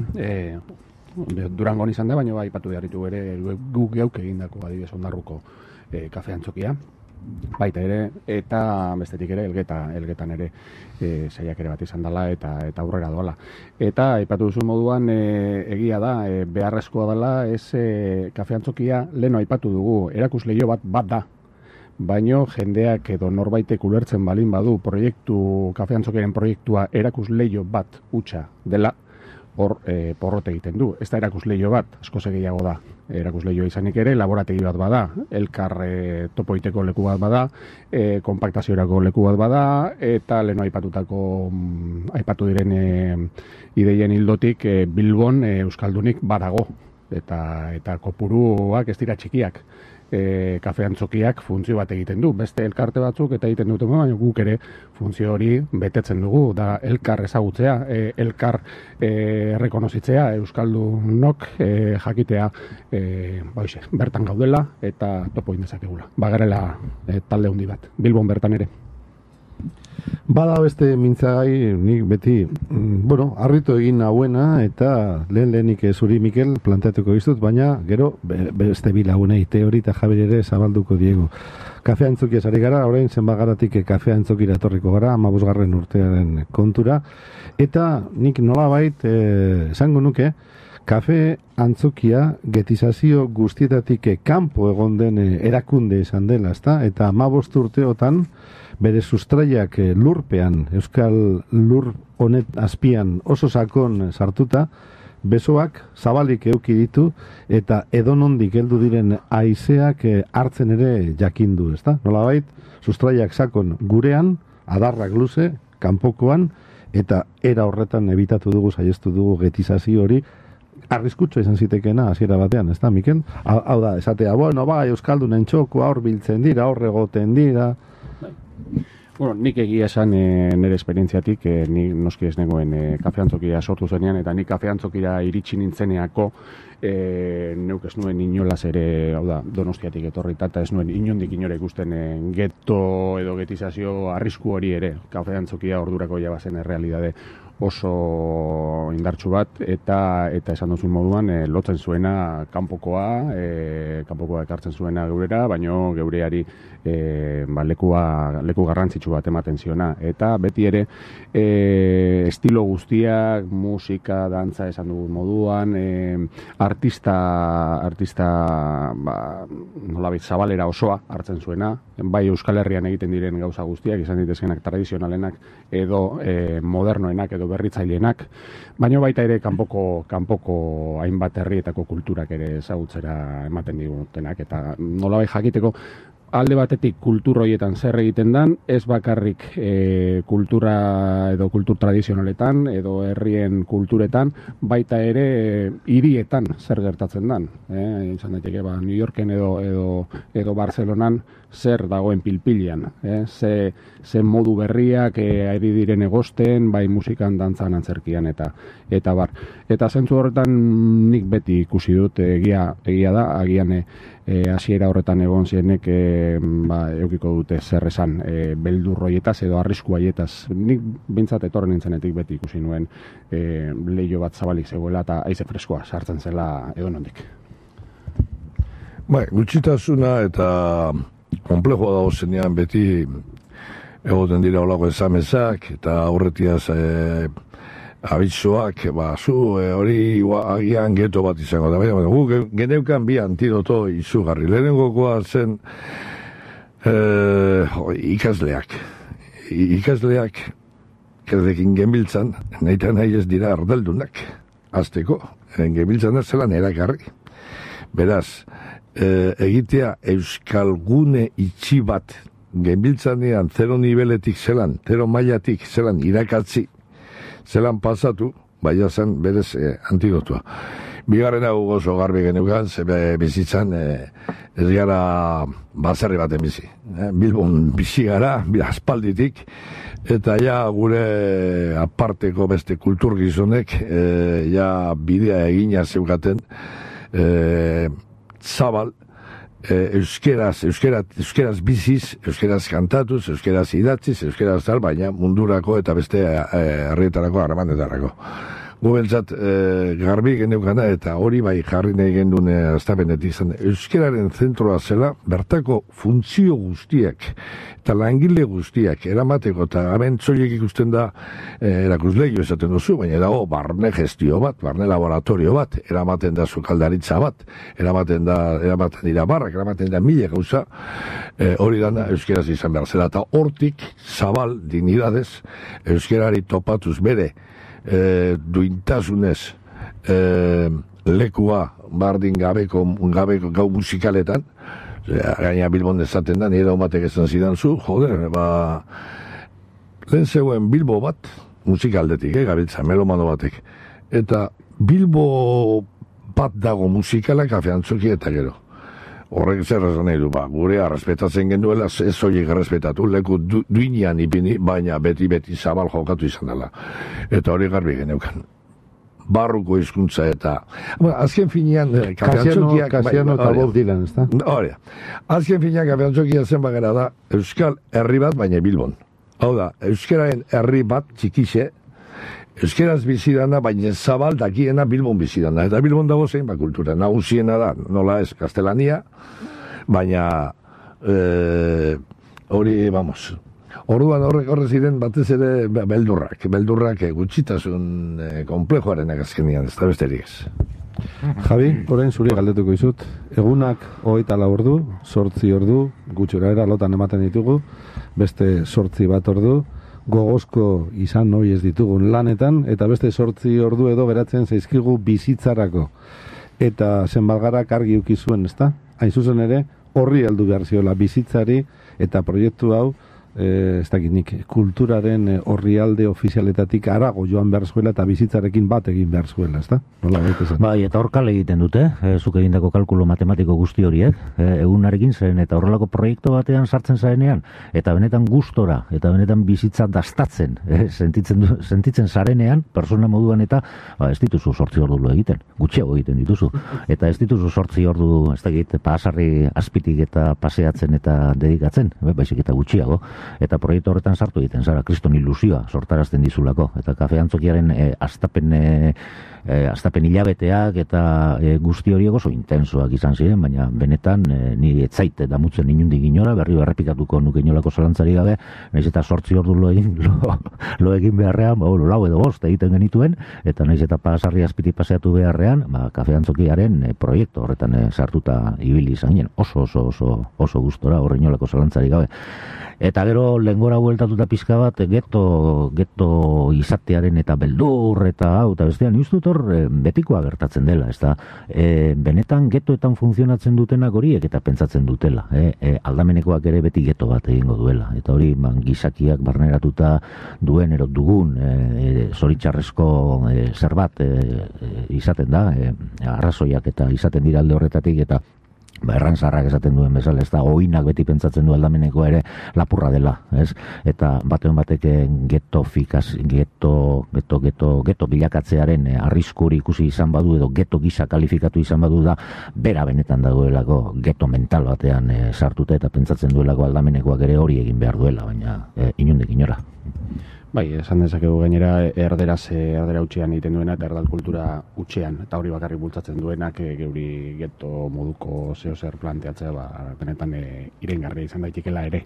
e, Durangon izan da, baina bai aipatu beharitu ere guk geuk egindako adibidez Ondarruko e, kafe antzokia. Baita ere, eta bestetik ere, elgeta, elgetan ere e, saiakera bat izan dela eta eta aurrera doala. Eta aipatu duzu moduan e, egia da, e, beharrezkoa dela, ez e, kafe antzokia leno aipatu dugu, erakusleio bat bat da. Baino jendeak edo norbaitek ulertzen balin badu proiektu, kafe antzokiaren proiektua erakusleio bat hutsa dela, hor e, porrot egiten du. Ez da erakusleio bat, asko gehiago da. Erakusleioa izanik ere, laborategi bat bada, elkar e, topoiteko leku bat bada, e, kompaktaziorako leku bat bada, eta leno aipatutako, mm, aipatu diren e, ideien hildotik e, Bilbon e, Euskaldunik badago. Eta, eta kopuruak ez dira txikiak. E, kafe antzokiak funtzio bat egiten du. Beste elkarte batzuk eta egiten dute, baina guk ere funtzio hori betetzen dugu. Da elkar ezagutzea, e, elkar e, errekonozitzea, euskaldunok e, jakitea e, baixe, bertan gaudela eta topo indezakegula. Bagarela e, talde handi bat, Bilbon bertan ere. Bada beste mintzagai, nik beti, mm, bueno, harritu egin hauena, eta lehen lehenik zuri Mikel planteatuko iztut, baina gero be, beste bilagunei teori eta Javier ere zabalduko diego. Kafe antzokia zari gara, orain zenbagaratik kafe antzokira etorriko gara, hamabosgarren urtearen kontura, eta nik nolabait eh, esango nuke, kafe antzokia getizazio guztietatik kanpo egon den erakunde izan dela, ezta? Eta hamabost urteotan bere sustraiak lurpean, euskal lur honet azpian oso sakon sartuta, besoak zabalik euki ditu eta edonondik heldu diren haizeak eh, hartzen ere jakindu, ezta? Nolabait, sustraiak sakon gurean, adarrak luze, kanpokoan, eta era horretan ebitatu dugu, saiestu dugu getizazio hori, arriskutxo izan zitekeena hasiera batean, ez da, Mikel? Hau, hau da, esatea, bueno, bai, Euskaldunen txokoa hor biltzen dira, hor egoten dira. Bueno, nik egia esan e, nire esperientziatik, e, ni noski ez negoen e, kafeantzokia sortu zenean, eta ni kafeantzokira iritsi nintzeneako, e, neuk ez nuen inolaz ere, hau da, Donostiatik etorrita, eta ez nuen inondik inore ikusten e, geto edo getizazio arrisku hori ere, kafeantzokia ordurako jabazen errealidade oso indartsu bat, eta eta esan duzun moduan e, lotzen zuena kanpokoa, e, kanpokoa ekartzen zuena geurera, baino geureari e, ba, lekua, leku garrantzitsu bat ematen ziona. Eta beti ere e, estilo guztiak, musika, dantza esan dugun moduan, e, artista, artista ba, nolabait zabalera osoa hartzen zuena, bai Euskal Herrian egiten diren gauza guztiak, izan ditezkenak tradizionalenak edo e, modernoenak edo berritzaileenak, baina baita ere kanpoko kanpoko hainbat herrietako kulturak ere ezagutzera ematen digutenak, eta nolabait jakiteko alde batetik kultur horietan zer egiten dan, ez bakarrik e, kultura edo kultur tradizionaletan edo herrien kulturetan, baita ere e, hirietan zer gertatzen dan. Eh? Izan daiteke, ba, New Yorken edo, edo, edo Barcelonan zer dagoen pilpilian. Eh? Ze, ze modu berriak e, ari diren egosten, bai musikan, dantzan, antzerkian eta eta bar. Eta zentzu horretan nik beti ikusi dut, egia, egia da, agian e, E, hasiera horretan egon zienek e, ba, eukiko dute zer esan e, beldur hoietaz edo arrisku haietaz. Nik bintzat etorren nintzenetik beti ikusi nuen e, leio bat zabalik zegoela eta haize freskoa sartzen zela edonondik. Bai, gutxitasuna eta konplejoa dago zenean beti egoten dira olako esamezak eta aurretiaz e, abitzoak, ba, zu e, hori agian geto bat izango da. Baina, gu geneukan bi antidoto izugarri. Lehenengokoa zen e, ikasleak. I, ikasleak erdekin genbiltzan, nahi eta nahi ez dira ardaldunak. Azteko, genbiltzan da zelan erakarri. Beraz, e, egitea euskalgune itxi bat genbiltzanean zero niveletik zelan, zero mailatik zelan irakatzi, zelan pasatu, baina zen berez eh, antidotua. Bigarren hau gozo garbi geneukan, zebe bizitzan eh, ez gara baserri baten bizi. Eh? Bilbon bizi gara, aspalditik, eta ja gure aparteko beste kultur gizonek, eh, ja bidea egina zeukaten, eh, zabal, E, euskeraz, euskeraz, euskeraz biziz, euskeraz kantatuz, euskeraz idatziz, euskeraz tal, baina mundurako eta beste herrietarako, harremanetarako. Gu bentsat, e, garbi geneukana eta hori bai jarri nahi gendun aztapenetik izan. Euskeraren zentroa zela, bertako funtzio guztiak eta langile guztiak eramateko, eta hemen txoiek ikusten da e, erakuslegio esaten duzu, baina dago barne gestio bat, barne laboratorio bat, eramaten da sukaldaritza bat, eramaten da, eramaten dira barrak, eramaten da mila gauza, e, hori dana euskeraz izan behar zela, eta hortik zabal dignidades euskerari topatuz bere e, duintasunez e, lekua bardin gabeko, gabeko gau musikaletan, gaina Bilbon ezaten da, nire daumatek esan zidan zu, joder, ba, lehen zegoen Bilbo bat, musikaldetik, eh, gabiltza, melomano batek, eta Bilbo bat dago musikala kafeantzoki eta gero. Horrek zer esan nahi du, ba, gure arrespetatzen genuela, ez horiek arrespetatu, leku du, duinean ipini, baina beti-beti zabal jokatu izan dela. Eta hori garbi geneukan. Barruko hizkuntza eta... Bueno, azken finean... Kasiano, Kasiano eta Bob Dylan, ez da? Hori, azken finean kafeantzokia zen bagara da, Euskal herri bat, baina Bilbon. Hau da, Euskararen herri bat txikixe, Euskeraz bizidana, baina zabal dakiena Bilbon bizidana. Eta Bilbon dago zein ba kultura. Nagusiena da, nola ez, Kastelania, baina e, hori, vamos... Orduan horrek horre ziren batez ere beldurrak, beldurrak gutxitasun e, komplejoaren agazkenian, ez da besterik ez. Javi, orain zuri galdetuko izut, egunak hogeita lau ordu, sortzi ordu, gutxura era lotan ematen ditugu, beste sortzi bat ordu, gogozko izan hoi ez ditugun lanetan, eta beste sortzi ordu edo geratzen zaizkigu bizitzarako. Eta zenbalgarak argi ukizuen, ezta? Hain zuzen ere, horri heldu behar ziola bizitzari, eta proiektu hau, e, ez dakit nik, kulturaren orrialde ofizialetatik arago joan behar zuela eta bizitzarekin bat egin behar zuela, ezta? Nola baita zen? Bai, eta hor kale egiten dute, e, zuk egindako kalkulo matematiko guzti horiek, e, egunarekin zen, eta horrelako proiektu batean sartzen zarenean, eta benetan gustora, eta benetan bizitza dastatzen, e, sentitzen, du, sentitzen zarenean, persona moduan, eta ba, ez dituzu sortzi ordu lo egiten, gutxiago egiten dituzu, eta ez dituzu sortzi ordu, ez dakit, pasarri azpitik eta paseatzen eta dedikatzen, baizik eta gutxiago, eta proiektu horretan sartu egiten zara, kriston ilusioa sortarazten dizulako, eta kafe antzokiaren e, astapen e, e, astapen hilabeteak eta e, guzti horiek oso intensoak izan ziren, baina benetan e, ni etzaite damutzen inundik inora, berri errepikatuko nuke inolako zalantzari gabe, naiz eta sortzi ordu lo egin, lo, lo egin beharrean, ba, lau edo bost egiten genituen, eta naiz eta pasarri azpiti paseatu beharrean, ba, kafe antzokiaren e, proiektu horretan e, sartuta ibili izan ginen, oso oso oso oso gustora, horre inolako zalantzari gabe. Eta gero lengora bueltatuta pizka bat, geto, geto izatearen eta beldur eta hau, eta bestean, justut hor betikoa gertatzen dela, ez da, e, benetan getoetan funtzionatzen dutenak horiek eta pentsatzen dutela, e, e, aldamenekoak ere beti geto bat egingo duela, eta hori man, gizakiak barneratuta duen ero dugun e, e, zoritxarrezko e, zerbat e, e, izaten da, e, arrazoiak eta izaten dira alde horretatik, eta ba, errantzarrak esaten duen bezala, ez da, oinak beti pentsatzen du aldameneko ere lapurra dela, ez? Eta batean batek geto fikaz, geto, geto, geto, geto bilakatzearen eh, arriskuri ikusi izan badu edo geto gisa kalifikatu izan badu da, bera benetan dagoelako geto mental batean eh, sartuta eta pentsatzen duelako aldamenekoak ere hori egin behar duela, baina eh, inundik inora. Bai, esan dezakegu gainera erderaz erdera utxean egiten duena eta erdal kultura utxean, eta hori bakarrik bultzatzen duenak e, geuri geto moduko zeo zer planteatzea, ba, benetan e, irengarria izan daitekela ere.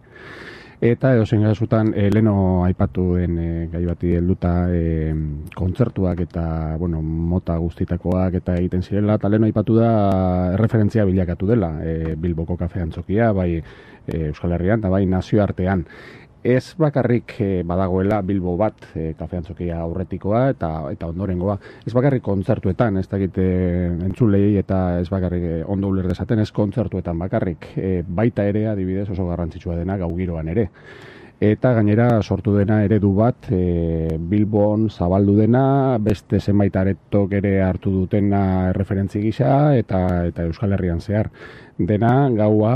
Eta edo zen gazutan, e, leno aipatu den e, gai bati helduta e, kontzertuak eta bueno, mota guztitakoak eta egiten zirela, eta leno aipatu da erreferentzia bilakatu dela, e, Bilboko kafe antzokia, bai e, Euskal Herrian, eta bai nazioartean. Ez bakarrik e, badagoela Bilbo bat e, kafe antzokia aurretikoa eta eta ondorengoa. Ez bakarrik kontzertuetan, ez dakit e, entzulei eta ez bakarrik e, ondo uler dezaten, ez kontzertuetan bakarrik. E, baita ere adibidez oso garrantzitsua dena gau giroan ere. Eta gainera sortu dena eredu bat e, Bilbon zabaldu dena, beste zenbait aretok ere hartu dutena referentzi gisa eta eta Euskal Herrian zehar. Dena gaua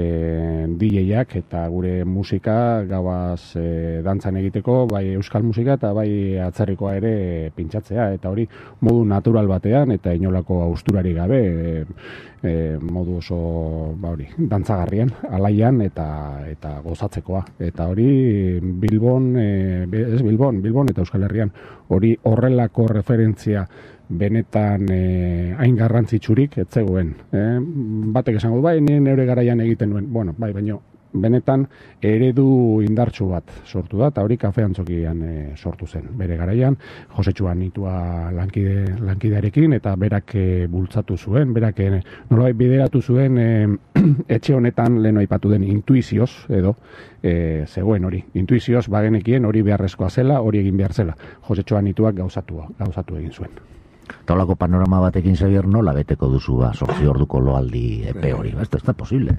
e, D J-ak eta gure musika gauaz e, dantzan egiteko, bai euskal musika eta bai atzerrikoa ere pintxatzea, eta hori modu natural batean eta inolako austurari gabe, e, e, modu oso ba hori, dantzagarrian, alaian eta eta gozatzekoa. Eta hori Bilbon, e, ez Bilbon, Bilbon eta Euskal Herrian hori horrelako referentzia benetan eh, hain garrantzitsurik ez zegoen. Eh? Batek esango du, bai, ni neure garaian egiten nuen. Bueno, bai, baina benetan eredu indartsu bat sortu da, eta hori kafe antzokian eh, sortu zen. Bere garaian, Josetxuan nitua lankide, lankidearekin, eta berak eh, bultzatu zuen, berak eh, nolabait bideratu zuen eh, etxe honetan lehen aipatu den intuizioz, edo, eh, zegoen hori. Intuizioz bagenekien hori beharrezkoa zela, hori egin behar zela. Josetxuan nituak gauzatu, gauzatu egin zuen. Eta holako panorama batekin Xabier nola beteko duzu ba, sortzi orduko loaldi epe hori, ez da posible.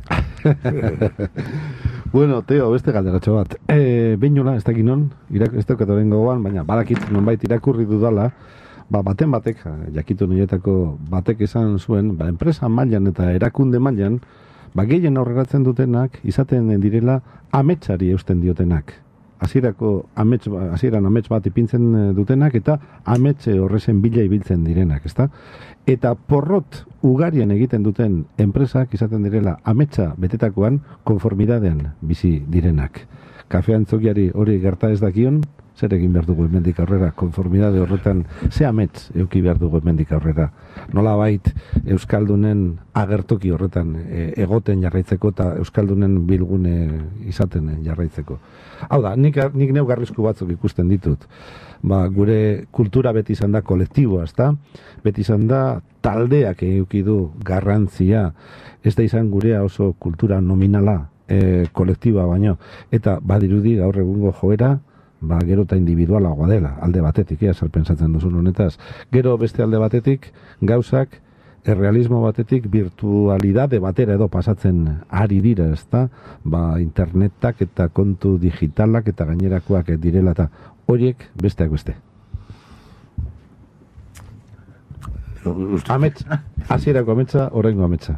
Bueno, Teo, beste galderatxo bat. E, Beinola, ez dakit non, irak, ez daukat horren gogoan, baina badakit nonbait irakurri dudala, ba, baten batek, jakitu nietako batek esan zuen, ba, enpresa mailan eta erakunde mailan, ba, gehien aurreratzen dutenak, izaten direla ametsari eusten diotenak. Hasierako amets, hasieran amets bat ipintzen dutenak eta amets horrezen bila ibiltzen direnak, ezta? Eta porrot ugarian egiten duten enpresak izaten direla ametsa betetakoan konformidadean bizi direnak. Kafe antzokiari hori gerta ez dakion, zer egin behar dugu hemendik aurrera, konformidade horretan, ze amets euki behar dugu hemendik aurrera. Nola bait, Euskaldunen agertoki horretan e, egoten jarraitzeko eta Euskaldunen bilgune izaten jarraitzeko. Hau da, nik, nik neu garrizku batzuk ikusten ditut. Ba, gure kultura beti izan da kolektiboa, ezta? Beti izan da taldeak euki du garrantzia, ez da izan gurea oso kultura nominala, e, kolektiboa baino. Eta badirudi gaur egungo joera, ba, gero eta individualagoa dela, alde batetik, ea, zer pentsatzen duzun honetaz. Gero beste alde batetik, gauzak, errealismo batetik, virtualidade batera edo pasatzen ari dira, ezta? Ba, internetak eta kontu digitalak eta gainerakoak direla, eta horiek besteak beste. Ametsa, hasierako ametsa, oraingo ametsa.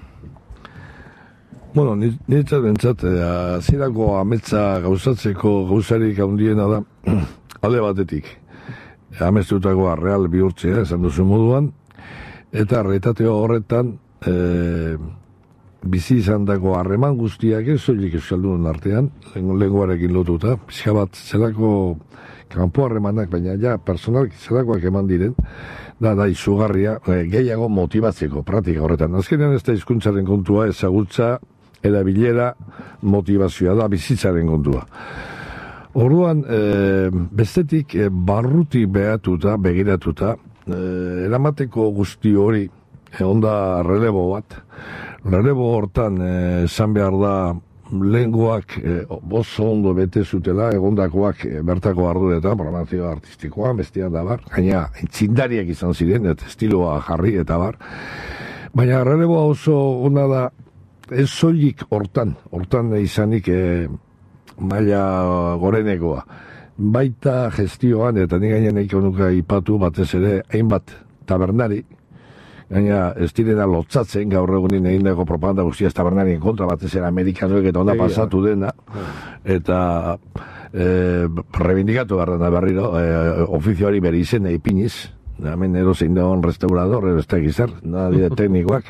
Bueno, niretzat bentsat, hasierako ametsa gauzatzeko gauzarik handiena da, alde batetik, amestutakoa real bihurtzea, esan duzu moduan, eta retateo horretan, e, bizi izan dako harreman guztiak ez soilik euskaldun artean, lenguarekin lotuta, pixka bat zelako kanpo harremanak, baina ja personalki zelakoak eman diren, da, da, izugarria, e, gehiago motibatzeko praktika horretan. Azkenean ez da hizkuntzaren kontua, ezagutza, erabilera, motivazioa da, bizitzaren kontua. Orduan, e, bestetik, e, barrutik behatuta, begiratuta, e, eramateko guzti hori, e, onda relebo bat, relebo hortan, esan behar da, lenguak e, oso ondo bete zutela, egondakoak e, bertako arduretan, programazio artistikoa, bestian da bar, gaina txindariak izan ziren, eta estiloa jarri eta bar, baina releboa oso ona da, ez soilik hortan, hortan izanik e, maila gorenekoa, baita gestioan, eta ni gainen eiko nuka ipatu batez ere, hainbat tabernari, gaina ez direna lotzatzen gaur egunin egin dago propaganda guztia ez tabernarien kontra batez ere amerikanoek eta onda pasatu dena, eta e, rebindikatu behar dena berriro, e, ofizioari bere izena ipiniz, hemen erozein dagoen restaurador, ez da gizar, nadie teknikoak,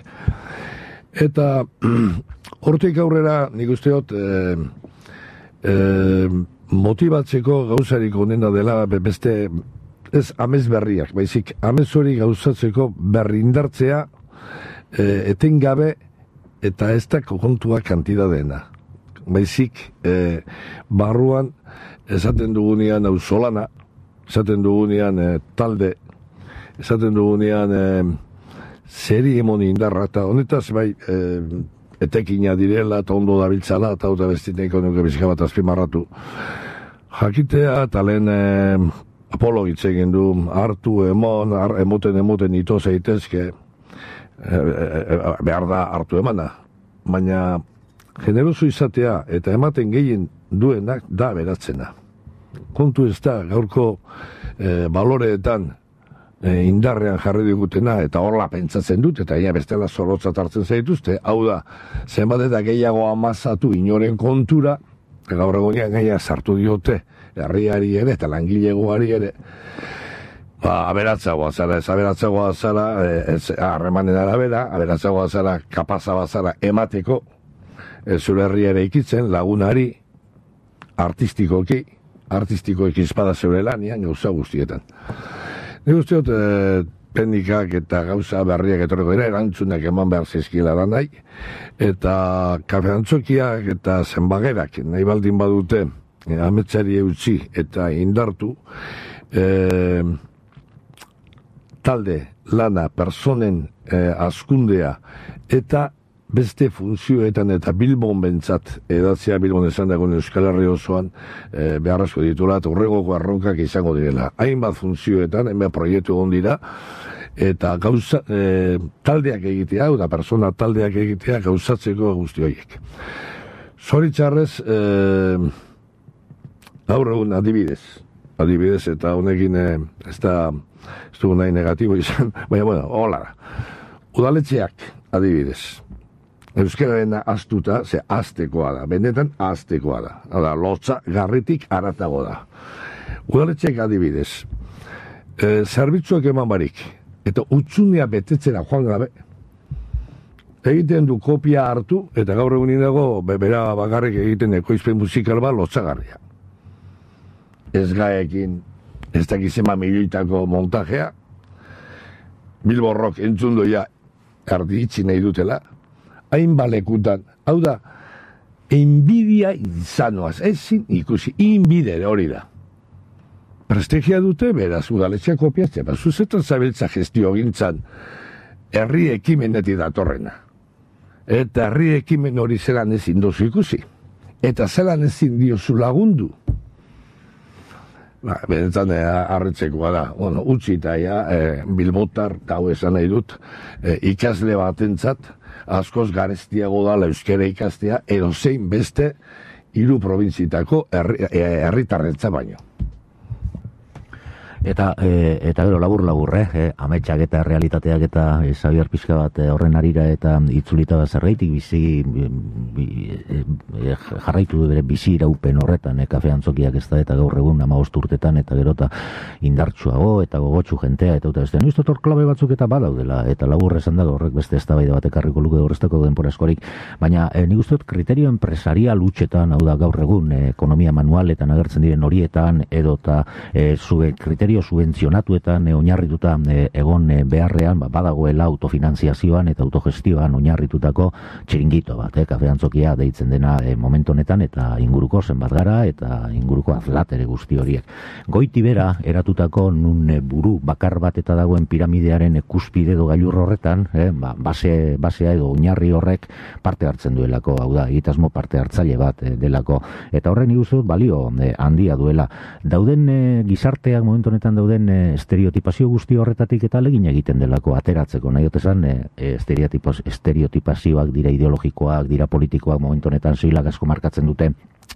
eta hortik aurrera nik usteot e, e, motibatzeko gauzarik onena dela beste ez amez berriak, baizik amez hori gauzatzeko berrindartzea e, etengabe eta ez da kontua kantidadena. Baizik e, barruan esaten dugunean auzolana, esaten dugunean e, talde, esaten dugunean e, zeri emoni indarra, eta honetaz bai e, etekina direla, eta ondo dabiltzala, eta hau bestineiko nuke bizka bat azpimarratu. Jakitea, eta lehen e, Apolo hitz egin du, hartu emon, har, emoten emoten ito zeitezke, e, e, behar da hartu emana. Baina generoso izatea eta ematen gehien duenak da beratzena. Kontu ez da, gaurko e, baloreetan e, indarrean jarri digutena eta horla pentsatzen dut, eta ia bestela zorotzat hartzen zaituzte, hau da, zenbat eta gehiago amazatu inoren kontura, gaur egonean gaia sartu diote, herriari ere eta langilegoari ere, ba, aberatzagoa zara, ez aberatzagoa zara, ez harremanen arabera, aberatzagoa zara, kapaza zara emateko, ez zure herriare ikitzen, lagunari, artistikoki, artistikoki izpada zeure lanian, gauza guztietan. Nik usteot, e, penikak eta gauza berriak etorreko dira, erantzunak eman behar zizkila da nahi, eta kafeantzokiak eta zenbagerak, nahi baldin badute, E, ametsari eutzi eta indartu e, talde, lana, personen e, askundea eta beste funtzioetan eta Bilbon bentsat edatzea Bilbon esan dagoen Euskal Herri osoan e, beharrezko ditula eta urregoko arronkak izango direla. Hainbat funtzioetan, hainbat proiektu egon dira, eta gauza, e, taldeak egitea, eta persona taldeak egitea gauzatzeko guzti horiek. Zoritxarrez, e, gaur egun adibidez, adibidez eta honekin e, ez da, ez dugu nahi negatibo izan, baina, bueno, hola da. Udaletxeak adibidez, euskararen astuta, ze aztekoa da, benetan aztekoa da, da, lotza garritik aratago da. Udaletxeak adibidez, e, zerbitzuak eman barik, eta utxunea betetzera joan gabe, egiten du kopia hartu, eta gaur egunin dago, bera bakarrik egiten ekoizpen musikal bat lotzagarria. Ez gaekin, ez dakizema milioitako montajea, Bilborrok entzundoia erdi itxi nahi dutela, hain balekutan, hau da, enbidia izanoaz, ezin ikusi, inbidere hori da. Prestigia dute, beraz, udaletxea kopiatzea, ba, zuzetan zabiltza gestio gintzan, herri ekimenetik datorrena. Eta herri ekimen hori zelan ezin dozu ikusi. Eta zelan ezin diozu lagundu. Ba, benetan harritzekoa da. Bueno, utzi eta ja, e, bilbotar, gau esan nahi dut, e, ikasle batentzat, askoz garestiago da euskara ikastea, edo zein beste hiru probintzitako herritarrentza baino. Eta, e, eta gero labur labur, eh? Ametsak eta realitateak eta e, Xabier pixka bat e, horren arira eta itzulita da zergaitik bizi bi, bi, e, jarraitu du bere bizi iraupen horretan, e, kafe antzokiak ez da, eta gaur egun hamabost urtetan, eta gero eta indartsuago eta gogotsu jentea, eta eta beste, nuztot hor klabe batzuk eta badaudela, eta labur esan da horrek beste eztabaida bat ekarriko luke horreztako denpora askorik, baina e, nik uste dut kriterio empresarial utxetan, hau da gaur egun, e, ekonomia manualetan agertzen diren horietan, edo eta e, zube kriterio subentzionatuetan e, oinarrituta e, egon e, beharrean ba, badagoela autofinanziazioan eta autogestioan oinarritutako txiringito bat, eh, kafe antzokia deitzen dena e, momentu honetan eta inguruko zenbat gara eta inguruko azlatere guzti horiek. Goiti bera eratutako nun e, buru bakar bat eta dagoen piramidearen ikuspide edo gailur horretan, eh, ba, base, basea edo oinarri horrek parte hartzen duelako, hau da, egitasmo parte hartzaile bat e, delako. Eta horren iguzut balio e, handia duela. Dauden e, gizarteak momentu honetan dauden e, estereotipazio guzti horretatik eta alegin egiten delako ateratzeko, nahi otesan e, estereotipazioak dira ideologikoak, dira politikoak momentu honetan soilak asko markatzen dute.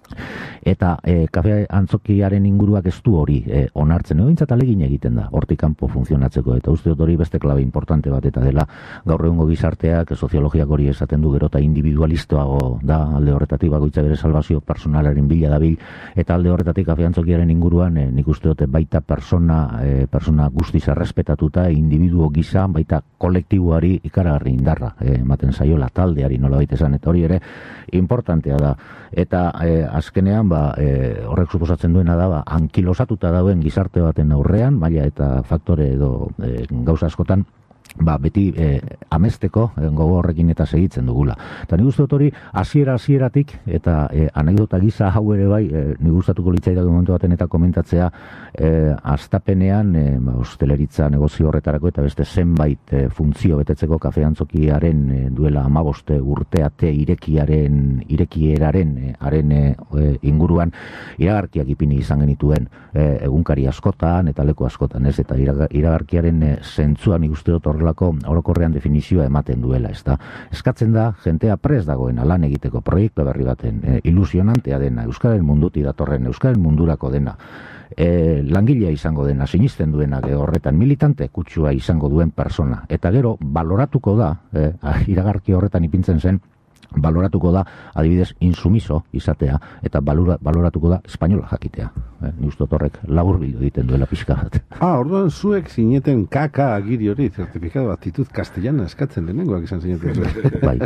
Eta e, kafe antzokiaren inguruak ez du hori e, onartzen, edo bintzat alegin egiten da, hortik kanpo funtzionatzeko, eta uste dut hori beste klabe importante bat, eta dela gaur egungo gizarteak, soziologiak hori esaten du gero eta individualistoago da alde horretatik bakoitza bere salvazio personalaren bila dabil, eta alde horretatik kafe antzokiaren inguruan e, nik uste dut baita persona, e, persona guztiz errespetatuta, individuo gisa, baita kolektiboari ikaragarri indarra, e, ematen zaiola taldeari nola baita esan, eta hori ere importantea da, eta e, azkenean ba, e, horrek suposatzen duena da ba, ankilosatuta dauen gizarte baten aurrean, maila eta faktore edo e, gauza askotan ba, beti e, amesteko e, gogo horrekin eta segitzen dugula. Eta nik uste dut hori hasiera hasieratik eta e, anekdota gisa hau ere bai, e, nik gustatuko litzaidak momentu baten eta komentatzea e, astapenean e, ba, hosteleritza negozio horretarako eta beste zenbait e, funtzio betetzeko kafe antzokiaren e, duela hamabost urteate irekiaren irekieraren e, haren e, inguruan iragarkiak ipini izan genituen e, egunkari askotan eta leku askotan, ez, eta iragarkiaren e, zentzua nik uste dut horrelako orokorrean definizioa ematen duela, ez da. Eskatzen da, jentea prest dagoena lan egiteko proiektu berri baten, e, ilusionantea dena, euskaren munduti datorren, euskaren mundurako dena, e, langilea izango dena, sinisten duena, horretan militante kutsua izango duen persona, eta gero, baloratuko da, e, iragarki horretan ipintzen zen, baloratuko da, adibidez, insumiso izatea, eta balora, baloratuko da espainola jakitea. Eh, ni uste horrek labur bildu egiten duela pixka bat. Ah, orduan zuek zineten kaka agiri hori, zertifikado actitud castellana eskatzen lehenengoak izan zineten. Bai.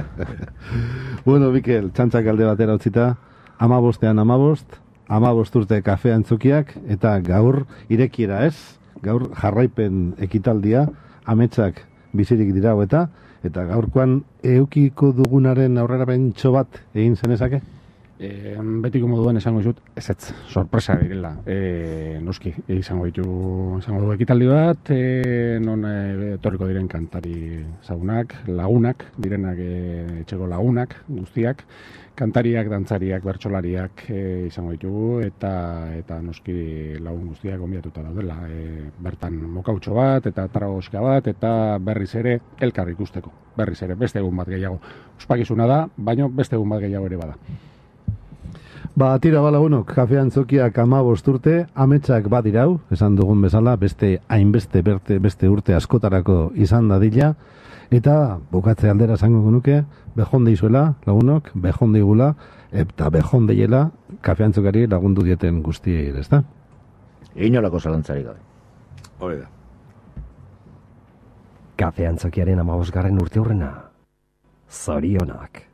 Bueno, Mikel, txantzak alde batera utzita, amabostean amabost, amabost urte kafe antzokiak, eta gaur irekiera ez, gaur jarraipen ekitaldia, ametsak bizirik dirau eta, eta gaurkoan eukiko dugunaren aurrera bentso bat egin zenezake? E, betiko moduan esango ditut, ez ez, sorpresa direla. E, noski, izango ditu, izango du ekitaldi bat, e, non e, etorriko diren kantari zagunak, lagunak, direnak e, etxeko lagunak, guztiak, kantariak, dantzariak, bertsolariak e, izango ditugu, eta eta noski lagun guztiak gonbidatuta daudela. E, bertan mokautxo bat, eta tragoska bat, eta berriz ere elkar ikusteko. Berriz ere, beste egun bat gehiago. Ospakizuna da, baino beste egun bat gehiago ere bada. Ba, tira balagunok, kafe antzokiak amabost urte, ametsak badirau, esan dugun bezala, beste hainbeste berte, beste urte askotarako izan dadila, eta bukatze aldera zango genuke, behonde izuela, lagunok, behonde igula, eta behonde hiela, kafe antzokari lagundu dieten guztiei, ez da? Inolako zalantzari gabe. Hori da. Kafe antzokiaren amabosgarren urte hurrena. Zorionak.